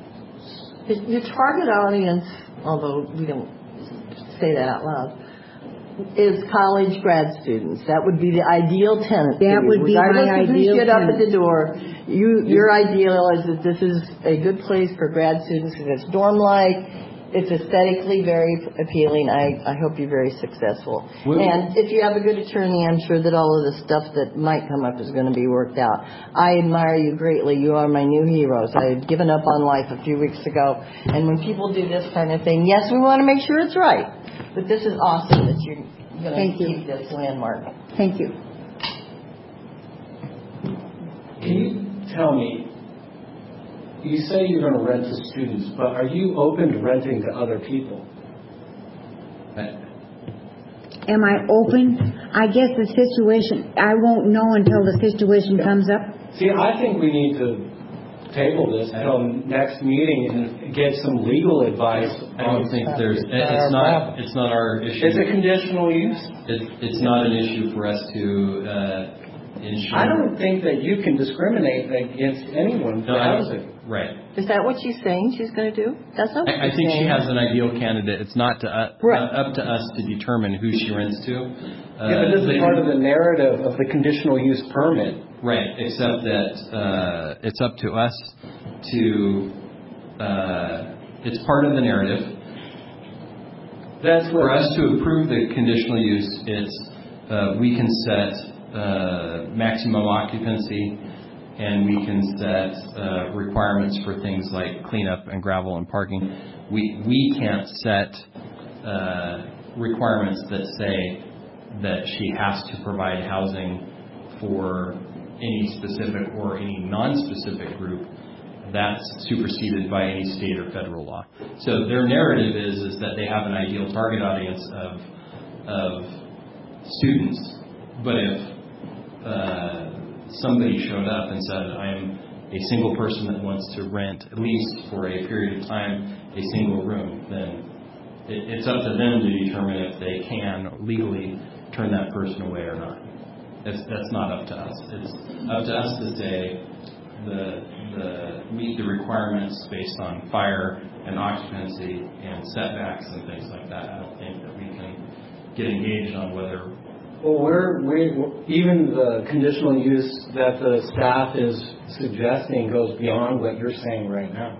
Your target audience, although we don't say that out loud, is college grad students. That would be the ideal tenant. That would be my Regardless of who ideal showed up at tenant. the door, you, your ideal is that this is a good place for grad students because it's dorm-like. It's aesthetically very appealing. I, I hope you're very successful. Well, and if you have a good attorney, I'm sure that all of the stuff that might come up is going to be worked out. I admire you greatly. You are my new heroes. I had given up on life a few weeks ago. And when people do this kind of thing, yes, we want to make sure it's right. But this is awesome that you're going to keep this landmark. Thank you. Can you tell me, you say you're going to rent to students, but are you open to renting to other people? Am I open? I guess the situation, I won't know until the situation comes up. See, I think we need to table this until next meeting and get some legal advice. I don't think there's, it's not, it's not our issue. It's a conditional use. It, it's not an issue for us to uh, ensure. I don't think that you can discriminate against anyone for No, I- housing. Right. Is that what she's saying she's going to do? That's not what I, I she's think saying. she has an ideal candidate. It's not to uh, Right. up to us to determine who she rents to. Uh, Yeah, but this is part of the narrative of the conditional use permit. Right, except that uh, it's up to us to, uh, it's part of the narrative. That's For what, us to approve the conditional use, it's, uh, we can set uh, maximum occupancy, and we can set uh, requirements for things like cleanup and gravel and parking. We, we can't set uh, requirements that say that she has to provide housing for any specific or any non-specific group. That's superseded by any state or federal law. So their narrative is is that they have an ideal target audience of of students. But if uh, somebody showed up and said, "I am a single person that wants to rent at least for a period of time a single room," then it, it's up to them to determine if they can legally turn that person away or not. That's, that's not up to us. It's up to us to say the the meet the requirements based on fire and occupancy and setbacks and things like that. I don't think that we can get engaged on whether. well, we're, we even the conditional use that the staff is suggesting goes beyond what you're saying right now.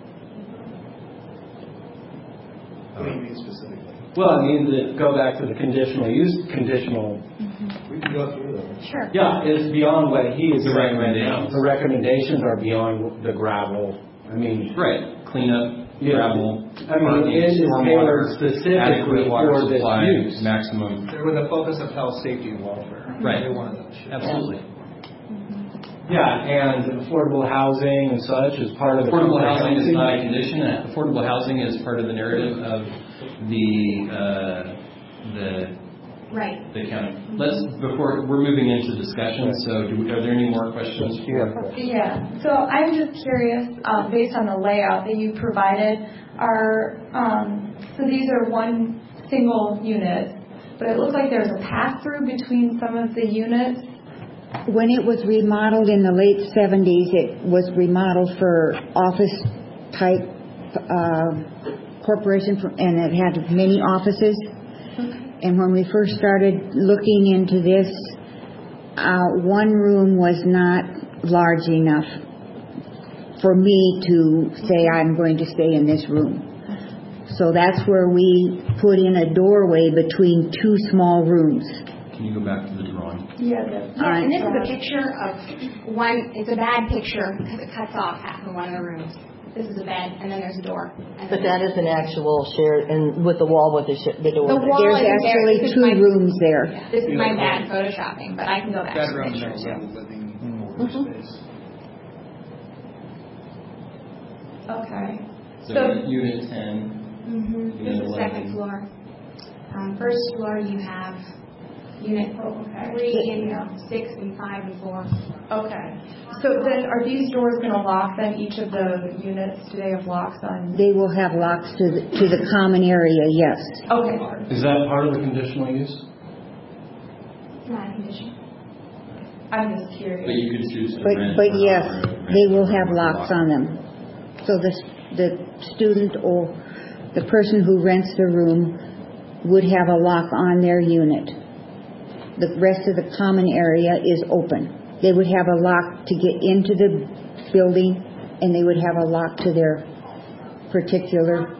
What do you mean specifically? Well, I mean, the, go back to the conditional use, conditional. We can go through them. Sure. Yeah, it's beyond what he is The saying right now. recommendations. The recommendations are beyond the gravel. I mean, Right. Cleanup, Yeah. gravel, I mean, parking, it is stormwater, tailored specifically adequate water for this supply, use. maximum. They're with a focus of health, safety, and welfare. Right. Every one of them should. Absolutely. yeah, and affordable housing and such is part of the Affordable housing is not a condition. Affordable housing is part of the narrative of the uh, the Right. the county. Let's before we're moving into discussion. So, do we, are there any more questions? For, Yeah, so I'm just curious, um, based on the layout that you provided, are, um, so these are one single unit, but it looks like there's a pass-through between some of the units. When it was remodeled in the late seventies, it was remodeled for office type uh, corporation, for, and it had many offices. And when we first started looking into this, uh, one room was not large enough for me to say I'm going to stay in this room. So that's where we put in a doorway between two small rooms. can you go back to the drawing? Yeah, that's Yeah, and this is a picture of one, it's a bad picture because it cuts off half of one of the rooms. This is a bed, and then there's a door. But that is an actual shared, and with the wall with the, sh- the door. The wall There's isn't there. actually This is two my- rooms there. Yeah, this is my bad photoshopping, but I can go back to the Bedroom, pictures. no, Yeah. living Mhm. space. okay. So, So- unit ten. Mm-hmm. This Unit is eleven. second floor. Um, first floor, you have unit Okay. three and uh, six and five and four. Okay. So then, are these doors going to lock then? Each of the units, do they have locks on? They will have locks to the, to the common area, yes. Okay. Is that part of the conditional use? It's not a condition. I'm just curious. But you could choose to But, rent. but or yes, not rent they will or have not locks lock. on them. So the the student or the person who rents the room would have a lock on their unit. The rest of the common area is open. They would have a lock to get into the building, and they would have a lock to their particular.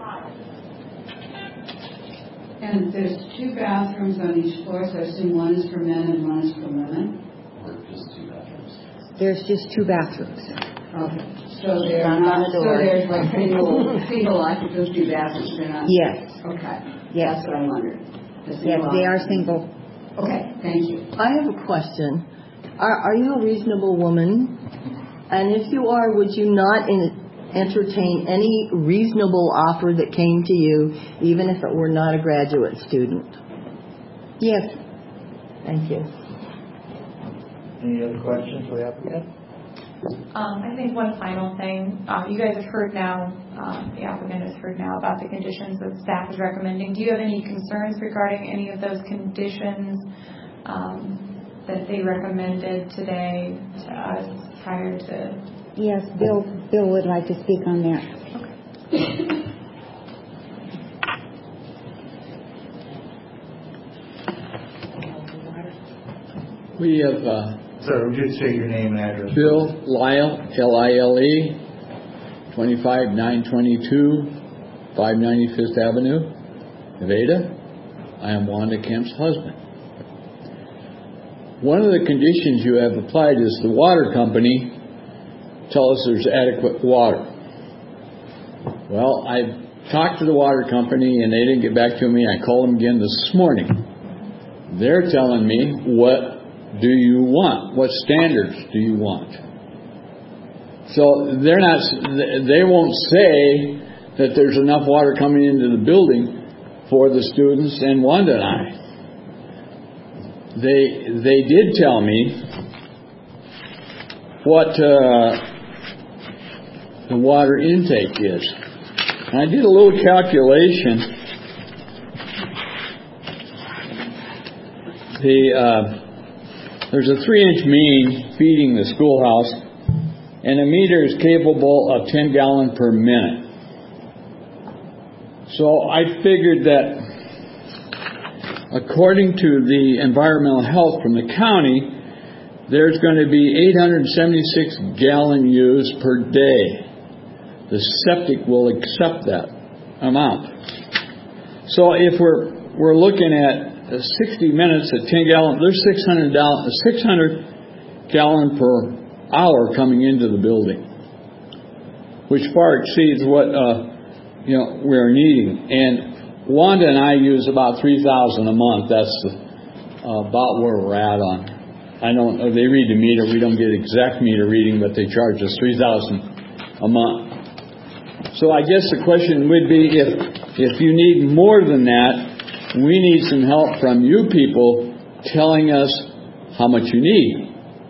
And there's two bathrooms on each floor, so I assume one is for men and one is for women? Or just two bathrooms? There's just two bathrooms. Okay. So they're not, so there's like single, single occupancy bathrooms, they're not? Yes. Okay. Yes. That's what I wondered. The Yes, single they are occupancy. single. Okay, thank you. I have a question. Are, are you a reasonable woman? And if you are, would you not in, entertain any reasonable offer that came to you, even if it were not a graduate student? Yes. Thank you. Any other questions for the applicant? Um, I think one final thing. Uh, you guys have heard now, um, the applicant has heard now about the conditions that staff is recommending. Do you have any concerns regarding any of those conditions um, that they recommended today to us prior to? Yes, Bill. Bill would like to speak on that. We have uh, Sir, would you say your name and address? Bill Lyle, L I L E, twenty-five nine twenty-two, five ninety-fifth Avenue, Nevada. I am Wanda Kemp's husband. One of the conditions you have applied is the water company tell us there's adequate water. Well, I talked to the water company and they didn't get back to me. I called them again this morning. They're telling me, what do you want? What standards do you want? So they're not, they won't say that there's enough water coming into the building for the students and Wanda and I. They they did tell me what uh, the water intake is. And I did a little calculation. The uh, there's a three-inch main feeding the schoolhouse, and a meter is capable of ten gallons per minute. So I figured that according to the environmental health from the county, there's going to be eight hundred seventy-six gallon use per day. The septic will accept that amount. So if we're we're looking at sixty minutes at ten gallons, there's six hundred gallon per hour coming into the building, which far exceeds what uh, you know we're needing. And Wanda and I use about three thousand a month. That's uh, about where we're at on. I don't. They read the meter. We don't get exact meter reading, but they charge us three thousand a month. So I guess the question would be, if if you need more than that, we need some help from you people telling us how much you need.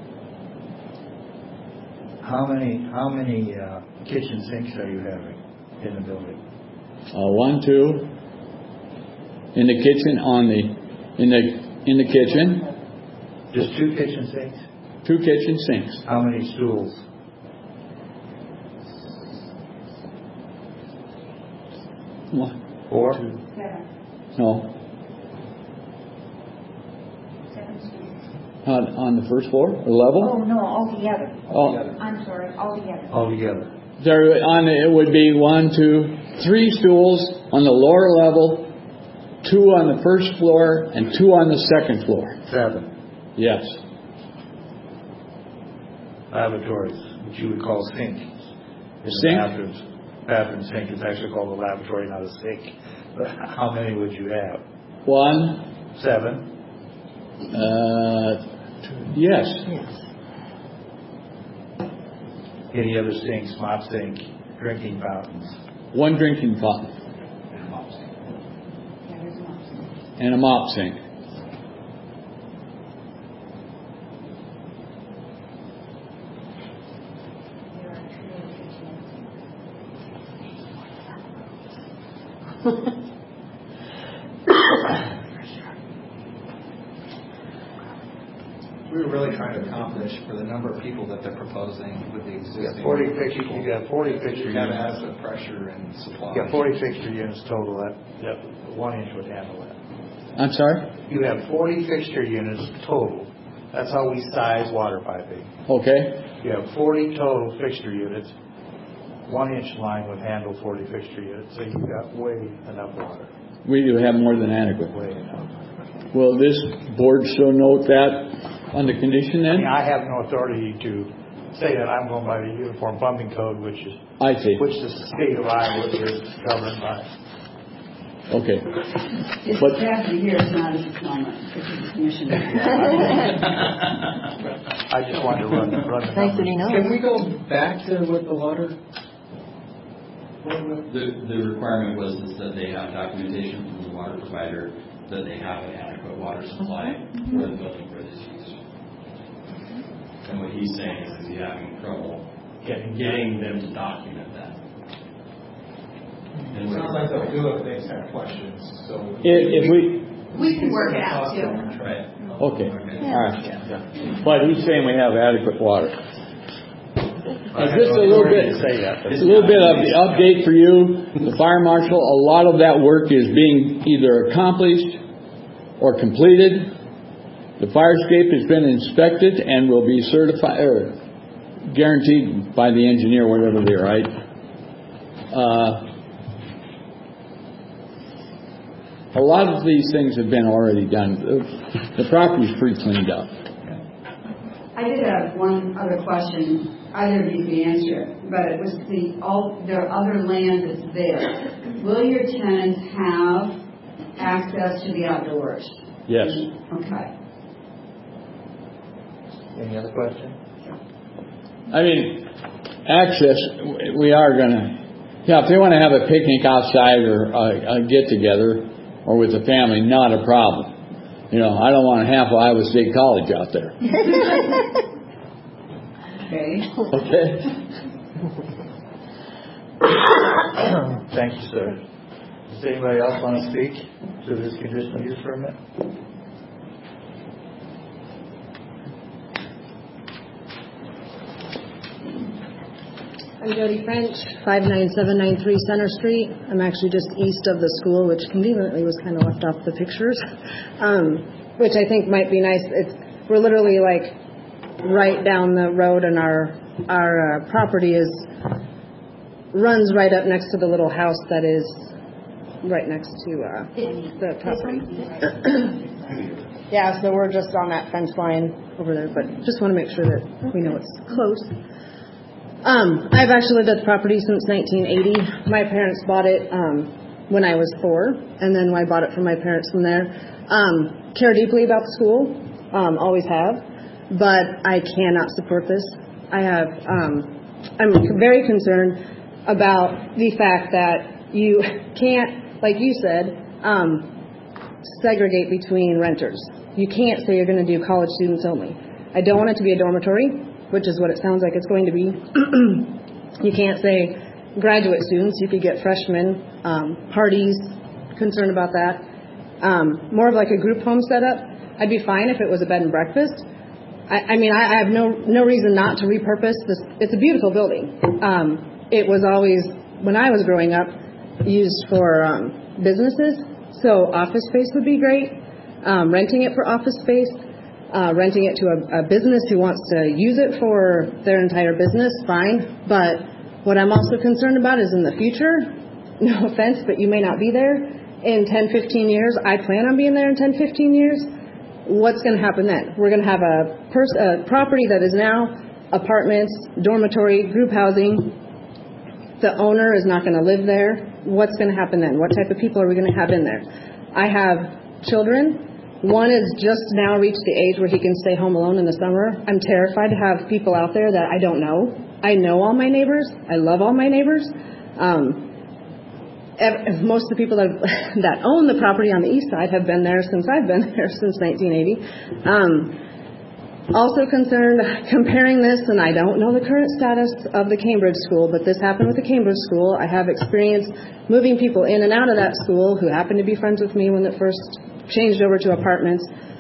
How many how many uh, kitchen sinks are you having in the building? Uh, one, two. In the kitchen, on the in the in the kitchen. Just two kitchen sinks? Two kitchen sinks. How many stools? One. Four? Seven. No. Seven students. On on the first floor or level? Oh, no, altogether. Oh. I'm sorry, altogether. Altogether. There on the, it would be one, two, three stools on the lower level, two on the first floor, and two on the second floor. Seven. Yes. Lavatories, which you would call sinks. In Sink? The bathrooms. Bathroom sink is actually called a lavatory, not a sink. But how many would you have? One. Seven. Uh, yes. Yes. Any other sinks, mop sink, drinking fountains? One drinking fountain And a mop sink. Yeah, there's a mop sink. and a mop sink. There are two kitchens. We were you're really trying to accomplish for the number of people that they're proposing with the existing. You got forty fixture, you got forty fixture You have units. adequate pressure and supply. You got forty fixture units total. That, that one inch would handle that. I'm sorry? You have forty fixture units total. That's how we size water piping. Okay. You have forty total fixture units. One inch line would handle forty fixture units, so you've got way enough water. We do have more than adequate. Way enough. Will this board so note that on the condition I then? mean, I have no authority to say that. I'm going by the Uniform Pumping Code, which is I see. which the state of Iowa is governed by. Okay. It's But- after here, it's not as a comment, it's a commission. I just wanted to run, run the Thanks that he knows. Can we go back to what the water? The, the requirement was is that they have documentation from the water provider that they have an adequate water supply for the building for this use. And what he's saying is, is he's having trouble getting, getting them to document that. It sounds like they'll do it, they just have questions, so. If, if we, We can work it out too. Right. okay, all right. But he's saying we have adequate water. And just a little bit, a little bit of the update for you, the fire marshal, a lot of that work is being either accomplished or completed. The firescape has been inspected and will be certified, or guaranteed by the engineer, whatever they write. Uh, a lot of these things have been already done. The, the property's pretty cleaned up. I did have one other question. Either of you can answer it, but it was the all the other land that's there. Will your tenants have access to the outdoors? Yes. Okay. Any other question? I mean, access, we are going to, yeah, if they want to have a picnic outside or a, a get-together or with the family, not a problem. You know, I don't want half of Iowa State College out there. Okay. Okay? Thank you, sir. Does anybody else want to speak to this conditional use permit? I'm Jody French, five nine seven nine three Center Street. I'm actually just east of the school, which conveniently was kind of left off the pictures, um, which I think might be nice. It's, we're literally like right down the road, and our our uh, property is runs right up next to the little house that is right next to uh, the property. Yeah, so we're just on that fence line over there, but just want to make sure that we know it's close. Um, I've actually lived at the property since nineteen eighty. My parents bought it um, when I was four, and then I bought it from my parents from there. Um, care deeply about the school, um, always have, but I cannot support this. I have, um, I'm very concerned about the fact that you can't, like you said, um, segregate between renters. You can't say you're going to do college students only. I don't want it to be a dormitory, which is what it sounds like it's going to be. You can't say graduate students. You could get freshmen, um, parties, concerned about that. Um, more of like a group home setup. I'd be fine if it was a bed and breakfast. I, I mean, I, I have no no reason not to repurpose this. It's a beautiful building. Um, it was always, when I was growing up, used for um, businesses. So office space would be great. Um, renting it for office space. Uh, renting it to a, a business who wants to use it for their entire business, fine. But what I'm also concerned about is in the future, no offense, but you may not be there in ten, fifteen years. I plan on being there in ten, fifteen years. What's going to happen then? We're going to have a, pers- a property that is now apartments, dormitory, group housing. The owner is not going to live there. What's going to happen then? What type of people are we going to have in there? I have children. One has just now reached the age where he can stay home alone in the summer. I'm terrified to have people out there that I don't know. I know all my neighbors. I love all my neighbors. Um, ev- most of the people that, that own the property on the east side have been there since I've been there, since nineteen eighty. Um, also concerned, comparing this, and I don't know the current status of the Cambridge school, but this happened with the Cambridge school. I have experience moving people in and out of that school who happened to be friends with me when it first changed over to apartments.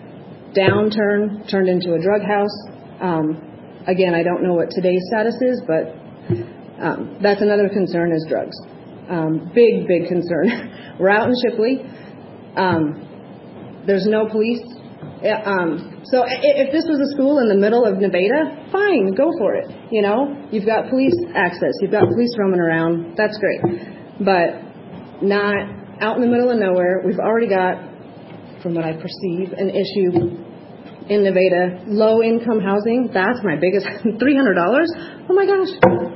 downturn, turned into a drug house. Um, again, I don't know what today's status is, but um, that's another concern is drugs. Um, big, big concern. We're out in Shipley. Um, there's no police. Yeah, um, so if this was a school in the middle of Nevada, fine, go for it. You know, you've got police access, you've got police roaming around, that's great. But not out in the middle of nowhere. We've already got, from what I perceive, an issue in Nevada. Low income housing, that's my biggest, three hundred dollars? Oh my gosh.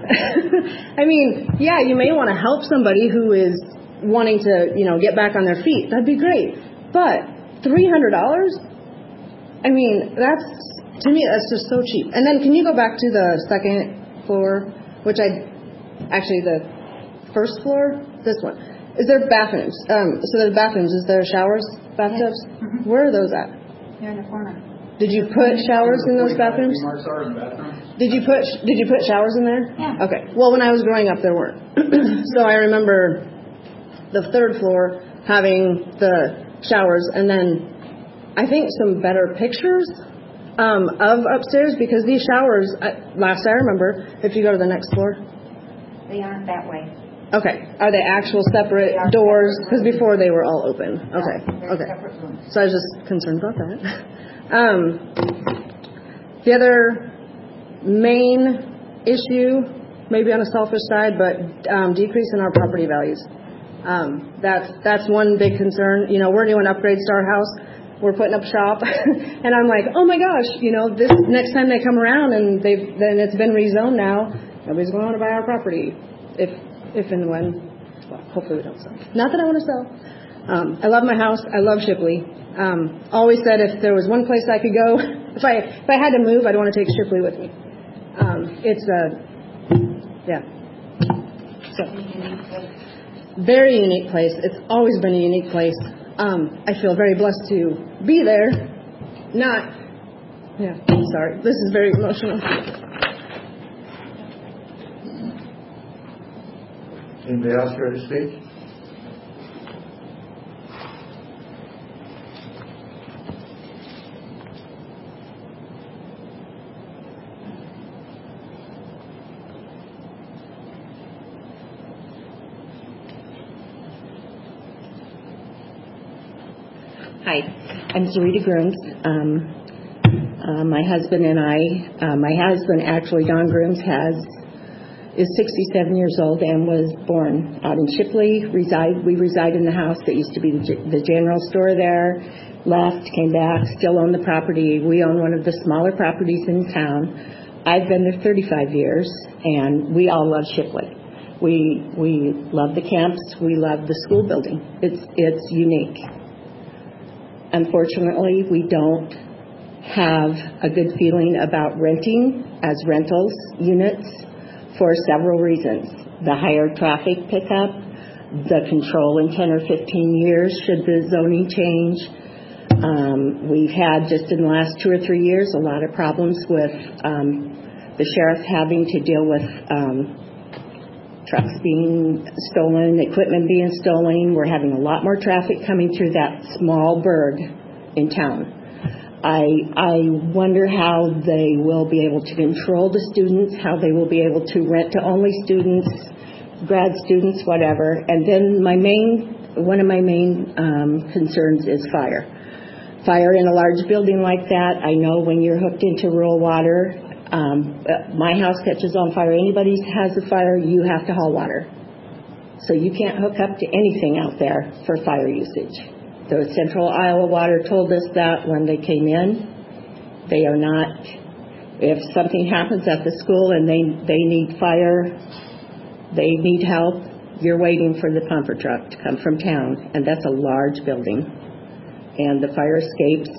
I mean, yeah, you may want to help somebody who is wanting to, you know, get back on their feet. That'd be great. But three hundred dollars? I mean, that's, to me, that's just so cheap. And then can you go back to the second floor, which I, actually the first floor, this one. Is there bathrooms? Um, so there's bathrooms. Is there showers, bathtubs? Yes. Mm-hmm. Where are those at? They're in the corner. Did you put showers in those bathrooms? Did you put Did you put showers in there? Yeah. Okay. Well, when I was growing up, there weren't. So I remember the third floor having the showers, and then I think some better pictures um, of upstairs, because these showers, I, last I remember, if you go to the next floor. They aren't that way. Okay. Are they actual separate They doors? separate Because before they were all open. Okay. They're Okay. separate rooms. So I was just concerned about that. Um, the other main issue, maybe on a selfish side, but um, decrease in our property values. Um, that's that's one big concern. You know, we're doing upgrades to our house. We're putting up shop, and I'm like, oh my gosh, you know, this next time they come around and they've then it's been rezoned now, nobody's going to want to buy our property, if if and when. Well, hopefully we don't sell. Not that I want to sell. Um, I love my house. I love Shipley. Um, always said if there was one place I could go, if I if I had to move, I'd want to take Shipley with me. Um, it's a yeah. So very unique place. It's always been a unique place. Um, I feel very blessed to be there. Not, yeah, sorry. This is very emotional. Anybody else care to speak? Hi, I'm Sarita Grooms. Um, uh, my husband and I, uh, my husband actually, Don Grooms, has is sixty-seven years old and was born out in Shipley. Reside, we reside in the house that used to be the, the general store there. Left, came back, still own the property. We own one of the smaller properties in town. I've been there thirty-five years, and we all love Shipley. We we love the camps. We love the school building. It's it's unique. Unfortunately, we don't have a good feeling about renting as rentals units for several reasons. The higher traffic pickup, the control in ten or fifteen years should the zoning change. Um, we've had just in the last two or three years a lot of problems with um, the sheriff having to deal with um, trucks being stolen, equipment being stolen. We're having a lot more traffic coming through that small burg in town. I I wonder how they will be able to control the students, how they will be able to rent to only students, grad students, whatever. And then my main, one of my main um, concerns is fire. Fire in a large building like that. I know when you're hooked into rural water, Um, my house catches on fire. Anybody has a fire, you have to haul water. So you can't hook up to anything out there for fire usage. The Central Iowa Water told us that when they came in. They are not, if something happens at the school and they, they need fire, they need help, you're waiting for the pumper truck to come from town. And that's a large building. And the fire escapes,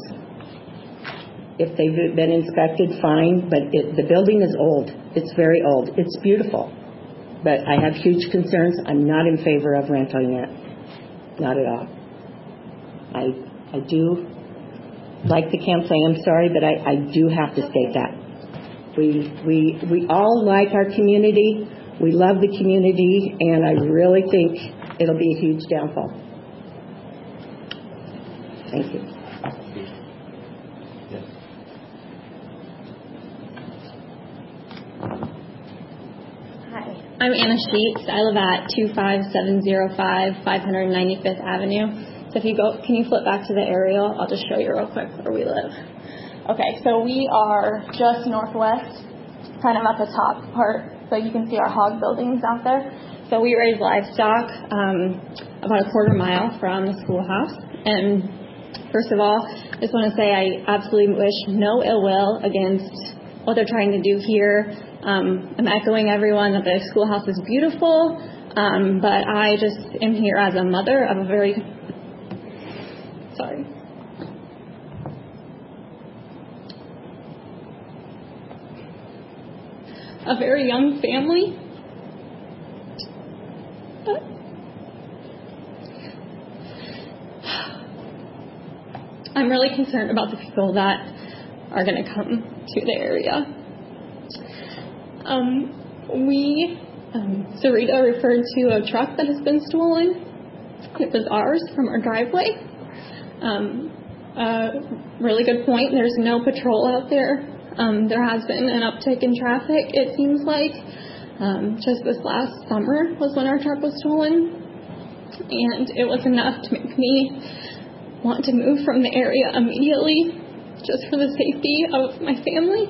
if they've been inspected, fine, but it, the building is old. It's very old. It's beautiful, but I have huge concerns. I'm not in favor of renting it, not at all. I I do like the camps. I am sorry, but I, I do have to state that. We we we all like our community. We love the community, and I really think it'll be a huge downfall. Thank you. I'm Anna Sheets. I live at two five seven zero five five ninety-fifth Avenue. So if you go, can you flip back to the aerial? I'll just show you real quick where we live. Okay, so we are just northwest, kind of at the top part, so you can see our hog buildings out there. So we raise livestock um, about a quarter mile from the schoolhouse. And first of all, I just want to say I absolutely wish no ill will against what they're trying to do here. Um, I'm echoing everyone that the schoolhouse is beautiful, um, but I just am here as a mother of a very, sorry. a very young family. I'm really concerned about the people that are going to come to the area. Um, we, um, Sarita referred to a truck that has been stolen. It was ours from our driveway. Um, uh, really good point. There's no patrol out there. Um, there has been an uptick in traffic, it seems like. Um, just this last summer was when our truck was stolen. And it was enough to make me want to move from the area immediately, just for the safety of my family.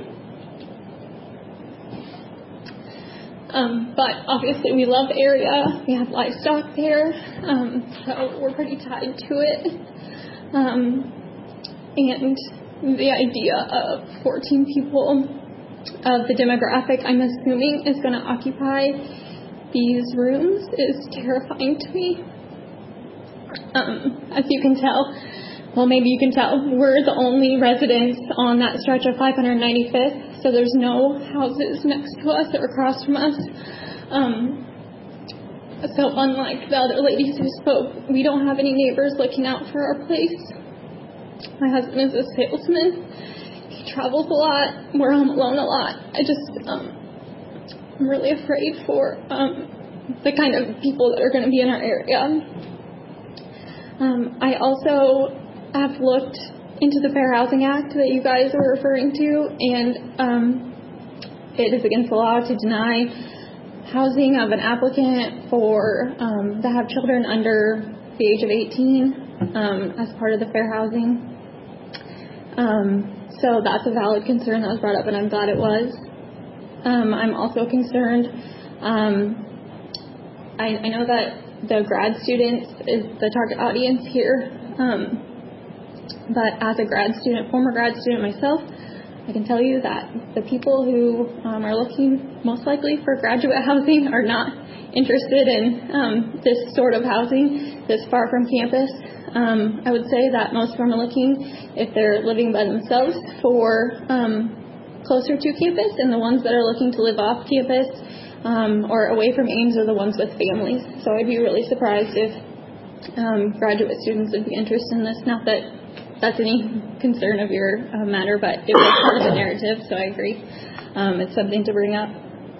Um, but obviously we love the area. We have livestock there, um, so we're pretty tied to it. Um, and the idea of fourteen people of the demographic I'm assuming is going to occupy these rooms is terrifying to me. Um, as you can tell, well, maybe you can tell, we're the only residents on that stretch of five ninety-fifth, so there's no houses next to us or across from us. Um, so unlike the other ladies who spoke, we don't have any neighbors looking out for our place. My husband is a salesman. He travels a lot. We're home alone a lot. I just, um, I'm really afraid for um, the kind of people that are going to be in our area. Um, I also have looked into the Fair Housing Act that you guys are referring to, and um, it is against the law to deny housing of an applicant for um, that have children under the age of eighteen um, as part of the fair housing. Um, so that's a valid concern that was brought up, and I'm glad it was. Um, I'm also concerned. Um, I, I know that the grad students is the target audience here. Um, but as a grad student, former grad student myself, I can tell you that the people who um, are looking most likely for graduate housing are not interested in um, this sort of housing this far from campus. Um, I would say that most of them are looking, if they're living by themselves, for um, closer to campus, and the ones that are looking to live off campus Um, or away from Ames are the ones with families. So I'd be really surprised if um, graduate students would be interested in this. Not that that's any concern of your uh, matter, but it was part of the narrative, so I agree. Um, it's something to bring up.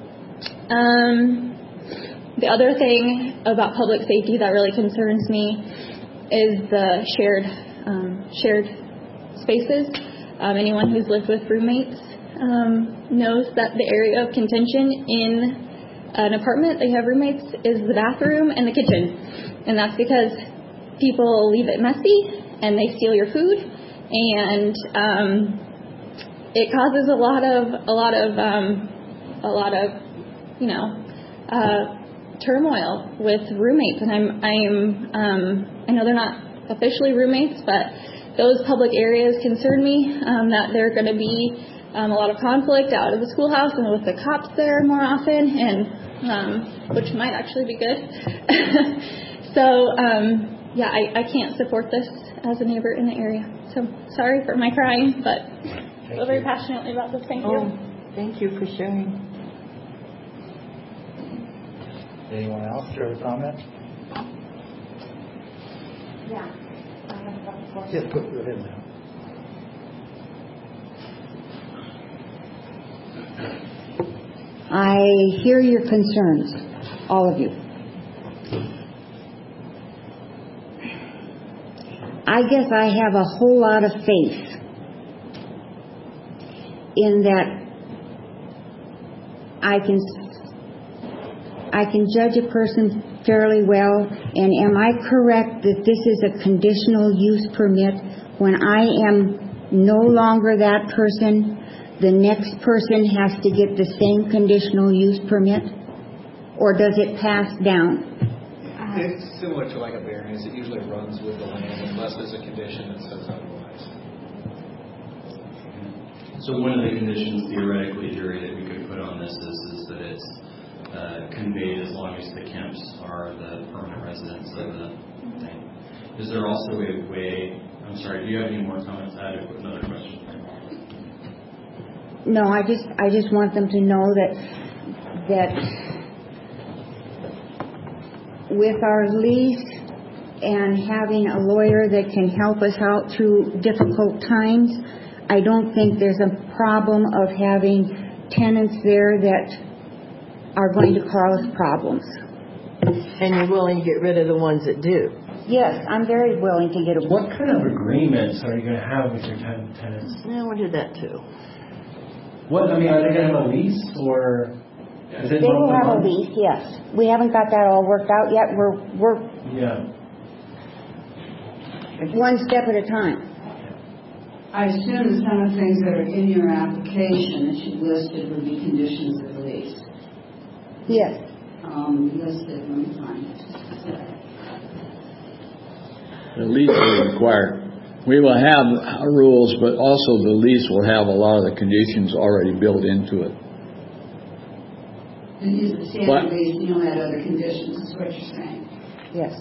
Um, the other thing about public safety that really concerns me is the shared um, shared spaces. Um, anyone who's lived with roommates um, knows that the area of contention in an apartment that you have roommates is the bathroom and the kitchen, and that's because people leave it messy and they steal your food, and um, it causes a lot of a lot of um, a lot of you know uh, turmoil with roommates. And I'm I'm um, I know they're not officially roommates, but those public areas concern me. Um, that they're going to be Um, a lot of conflict out of the schoolhouse and with the cops there more often, and um, which might actually be good. so um, yeah, I, I can't support this as a neighbor in the area. So sorry for my crying, but I feel very passionately about this. Thank you. Oh, thank you for sharing. Anyone else care to comment? Yeah. I have a couple questions. Yes, go ahead now. I hear your concerns, all of you. I guess I have a whole lot of faith in that I can I can judge a person fairly well, and am I correct that this is a conditional use permit? When I am no longer that person, the next person has to get the same conditional use permit? Or does it pass down? It's similar to like a variance. It usually runs with the land unless there's a condition that says otherwise. So one of the conditions, theoretically, Jerry, that we could put on this is, is that it's uh, conveyed as long as the Kemps are the permanent residents of the thing. Is there also a way, I'm sorry, do you have any more comments? I had another question. No, I just I just want them to know that that with our lease and having a lawyer that can help us out through difficult times, I don't think there's a problem of having tenants there that are going to cause problems. And you're willing to get rid of the ones that do? Yes, I'm very willing to get a... What kind of agreements are you going to have with your ten- tenants? Yeah, we did that too. What, I mean, are they going to have a lease or... Is it they will have month? a lease, yes. We haven't got that all worked out yet. We're, we're Yeah. one step at a time. I assume that some of the things that are in your application that you listed would be conditions of the lease. Yes. Um, listed, let me find it. The lease will require, we will have rules, but also the lease will have a lot of the conditions already built into it. And use the standard lease, and you'll add other conditions, is what you're saying. Yes.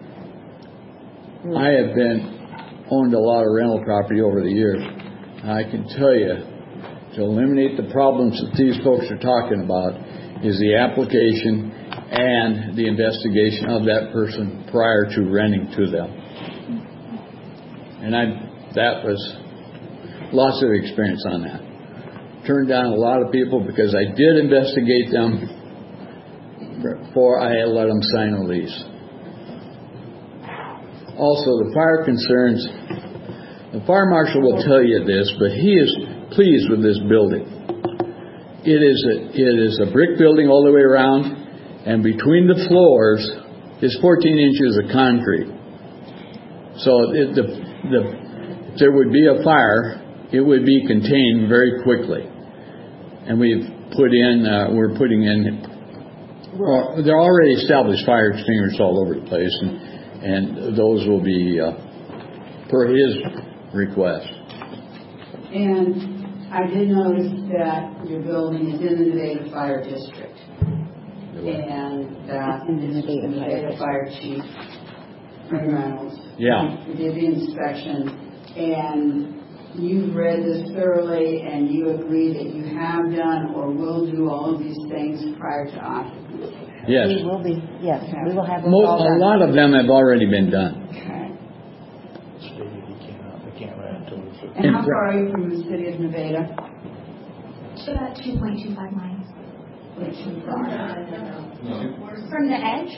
I have been owned a lot of rental property over the years. And I can tell you, to eliminate the problems that these folks are talking about is the application and the investigation of that person prior to renting to them. And I, that was lots of experience on that. Turned down a lot of people because I did investigate them before I let them sign a lease. Also, the fire concerns, the fire marshal will tell you this, but he is pleased with this building. It is a, it is a brick building all the way around, and between the floors is fourteen inches of concrete. So it, the, the, if there would be a fire, it would be contained very quickly. And we've put in, uh, we're putting in, well, there are already established fire extinguishers all over the place, and, and those will be uh, per his request. And I did notice that your building is in the Nevada Fire District. And that in the is the Nevada Nevada Fire Chief, Ray Reynolds. Yeah. We did the inspection, and you've read this thoroughly, and you agree that you have done or will do all of these things prior to occupancy. Yes. We will be, yes, Okay. we will have them Most, all a done. lot of them have already been done. Okay. Stated he cannot, they can't rent until it's... And how far are you from the city of Nevada? It's about two point two five miles. Way too far. From the edge?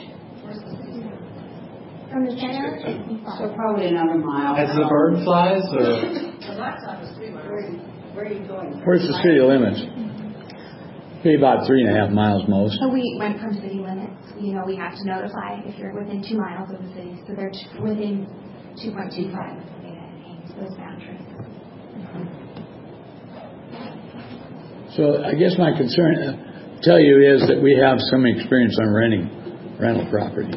From the center? It's So probably another mile. As the bird flies, or? Where are you going? Where's the city limits? Be about three and a half miles most. So we went from city limits. You know, we have to notify if you're within two miles of the city. So they're t- within two point two five. Those boundaries. So I guess my concern, uh, tell you, is that we have some experience on renting rental property.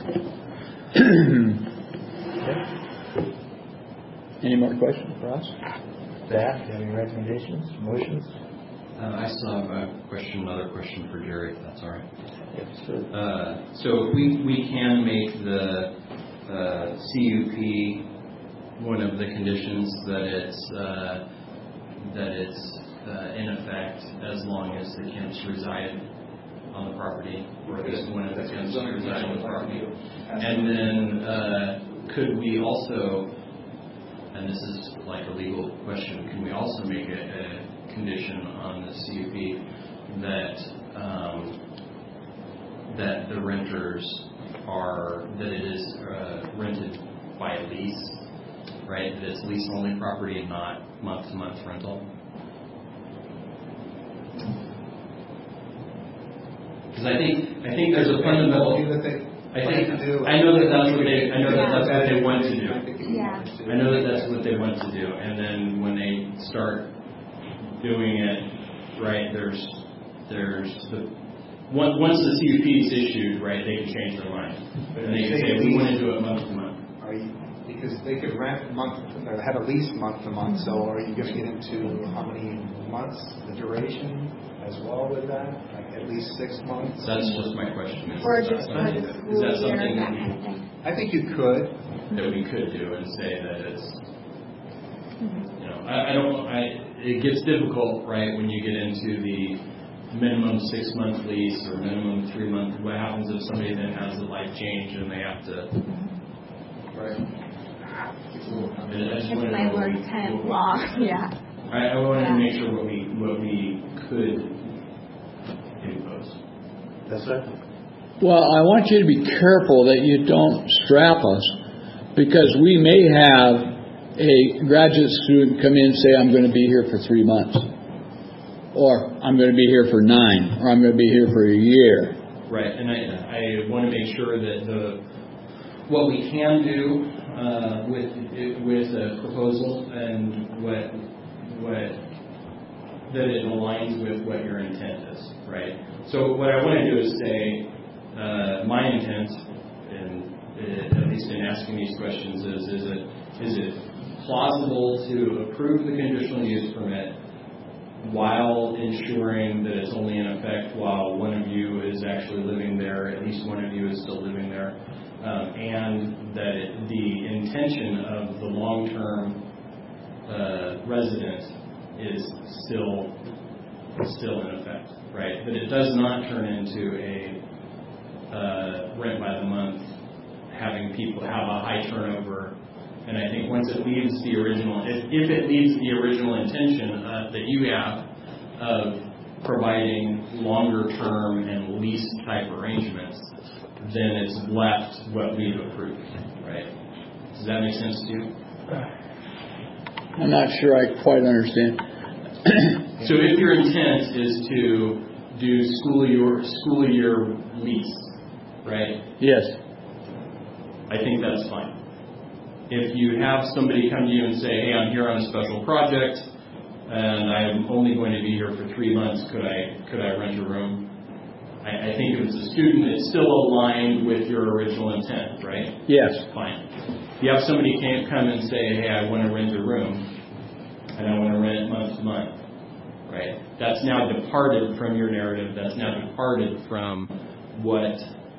Any more questions for us? Staff, do you have any recommendations, motions? Uh, I still have a question, another question for Jerry, if that's all right. Yes, sir. Uh, so if we, we can make the uh, C U P one of the conditions that it's uh, that it's uh, in effect as long as the Kemps reside on the property, or at least one of the Kemps reside on the property. And then uh, could we also, and this is like a legal question, can we also make a, a condition on the C U P that um, that the renters are, that it is uh, rented by lease, right? That it's lease only property and not month to month rental. Because I think I think there's a fundamental. That they I plan think to do. I know that that's what they I know that that's what they want to do. Yeah. I know that that's what they want to do, and then when they start doing it, right? There's there's the once once the C U P is issued, right? They can change their mind, and they can say we want to do it month to month. Are you, because they could rent month or have a lease month to month. So are you going to get into how many months, the duration as well with that? Like at least six months. That's just my question. Is Or that just for something, the is that school year, something that that kind of thing. I think you could. that we could do and say that it's, you know, I, I don't, I, it gets difficult, right, when you get into the minimum six month lease or minimum three month. What happens if somebody then has a life change and they have to? Right. It's my word kind of law. Yeah. I, I wanted Yeah. to make sure what we what we could impose. Yes, sir. Well, I want you to be careful that you don't strap us, because we may have a graduate student come in and say, I'm going to be here for three months, or I'm going to be here for nine, or I'm going to be here for a year. Right, and I, I want to make sure that the what we can do uh, with with a proposal and what what that it aligns with what your intent is, right? So what I want to do is say uh, my intent, and uh, at least in asking these questions, is is it is it plausible to approve the conditional use permit while ensuring that it's only in effect while one of you is actually living there, at least one of you is still living there, um, and that it, the intention of the long-term uh, resident is still still in effect, right? That it does not turn into a uh, rent by the month, having people have a high turnover. And I think once it leaves the original, if, if it leaves the original intention uh, that you have of providing longer term and lease type arrangements, then it's left what we've approved, right? Does that make sense to you? I'm not sure I quite understand. So if your intent is to do school year, school year lease, right? Yes. I think that's fine. If you have somebody come to you and say, hey, I'm here on a special project and I'm only going to be here for three months, could I could I rent a room? I, I think if it's a student, it's still aligned with your original intent, right? Yes. Fine. If you have somebody can come and say, hey, I want to rent a room and I want to rent it month to month, right? That's now departed from your narrative. That's now departed from what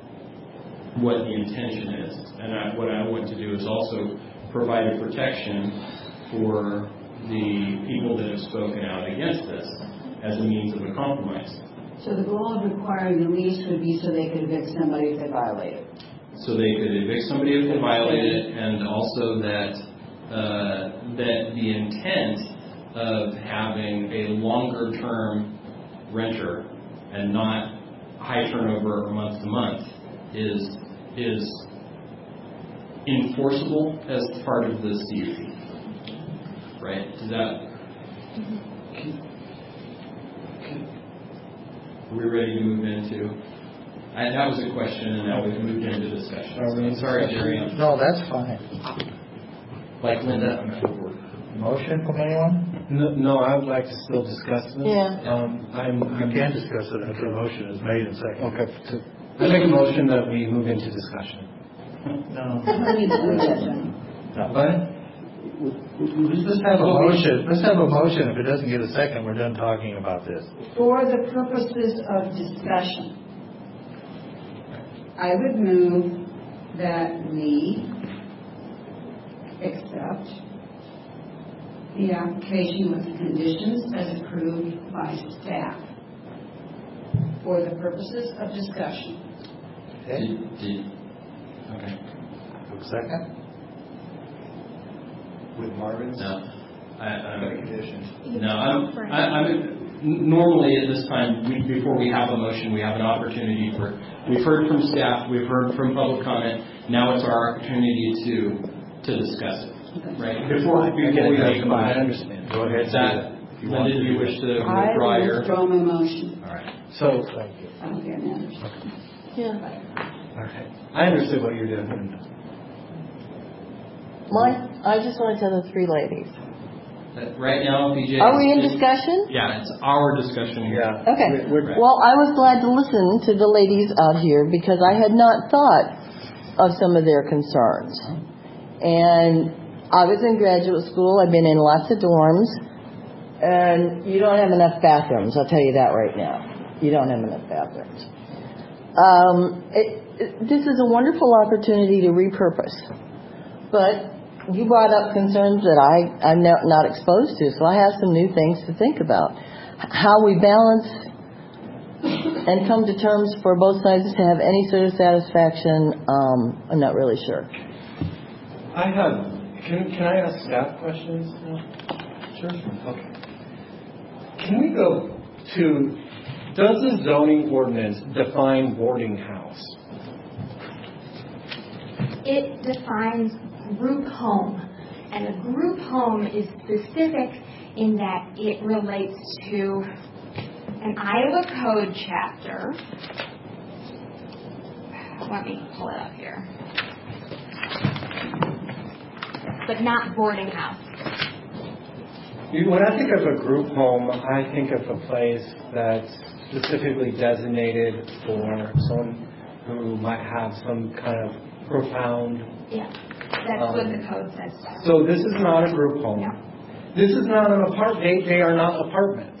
what the intention is. And I, what I want to do is also provide a protection for the people that have spoken out against this as a means of a compromise. So the goal of requiring the lease would be so they could evict somebody if they violate it. So they could evict somebody if they violate it, and also that uh, that the intent of having a longer term renter and not high turnover or month to month is is enforceable as part of the C U P, right? Does that? Are we ready to move into? I, that was a question, and now we've moved into discussion. So, sorry, Jerry. No, that's fine. Like Linda. Motion from anyone? No, no, I would like to still discuss this. Yeah. Um, I'm, You I'm, can discuss it after the motion is made and seconded. Okay. to- I make a motion that we move into discussion. No. What? Let's have a motion. Let's have a motion. If it doesn't get a second, we're done talking about this. For the purposes of discussion, I would move that we accept the application with conditions as approved by staff for the purposes of discussion. Okay. Did, did, okay. Second? With Marvin's No. I, I'm, condition. no, I'm, I, I'm, normally at this time, we, before we have a motion, we have an opportunity for, we've heard from staff, we've heard from public comment, now it's our opportunity to to discuss it, right? Before, before we make a I motion. understand. Go ahead. Is that, you When want did to you do wish that. to I withdraw will your? withdraw my motion. All right. So, Thank you. I don't think it matters. Yeah. okay. I understood what you're doing. Mike, I just want to tell the three ladies. Uh, Right now, P J. Are we in is- discussion? Yeah, it's our discussion here. Yeah. Okay. Right. Well, I was glad to listen to the ladies out here because I had not thought of some of their concerns. And I was in graduate school. I've been in lots of dorms. And you don't have enough bathrooms. I'll tell you that right now. You don't have enough bathrooms. Um, it, it, this is a wonderful opportunity to repurpose. But you brought up concerns that I, I'm not, not exposed to, so I have some new things to think about. How we balance and come to terms for both sides to have any sort of satisfaction, um, I'm not really sure. I have, can, can I ask staff questions now? Sure. Okay. Can we go to, does the zoning ordinance define boarding house? It defines group home, and a group home is specific in that it relates to an Iowa Code chapter. Let me pull it up here. But not boarding house. You- When I think of a group home, I think of a place that's specifically designated for someone who might have some kind of profound. Yeah, that's um, what the code says. So this is not a group home. No. This is not an apartment. They, they are not apartments.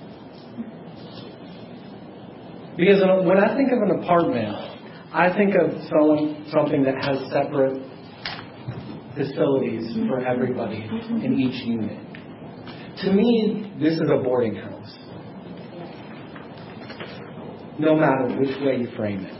Because when I think of an apartment, I think of some, something that has separate facilities for everybody in each unit. To me, this is a boarding house. No matter which way you frame it.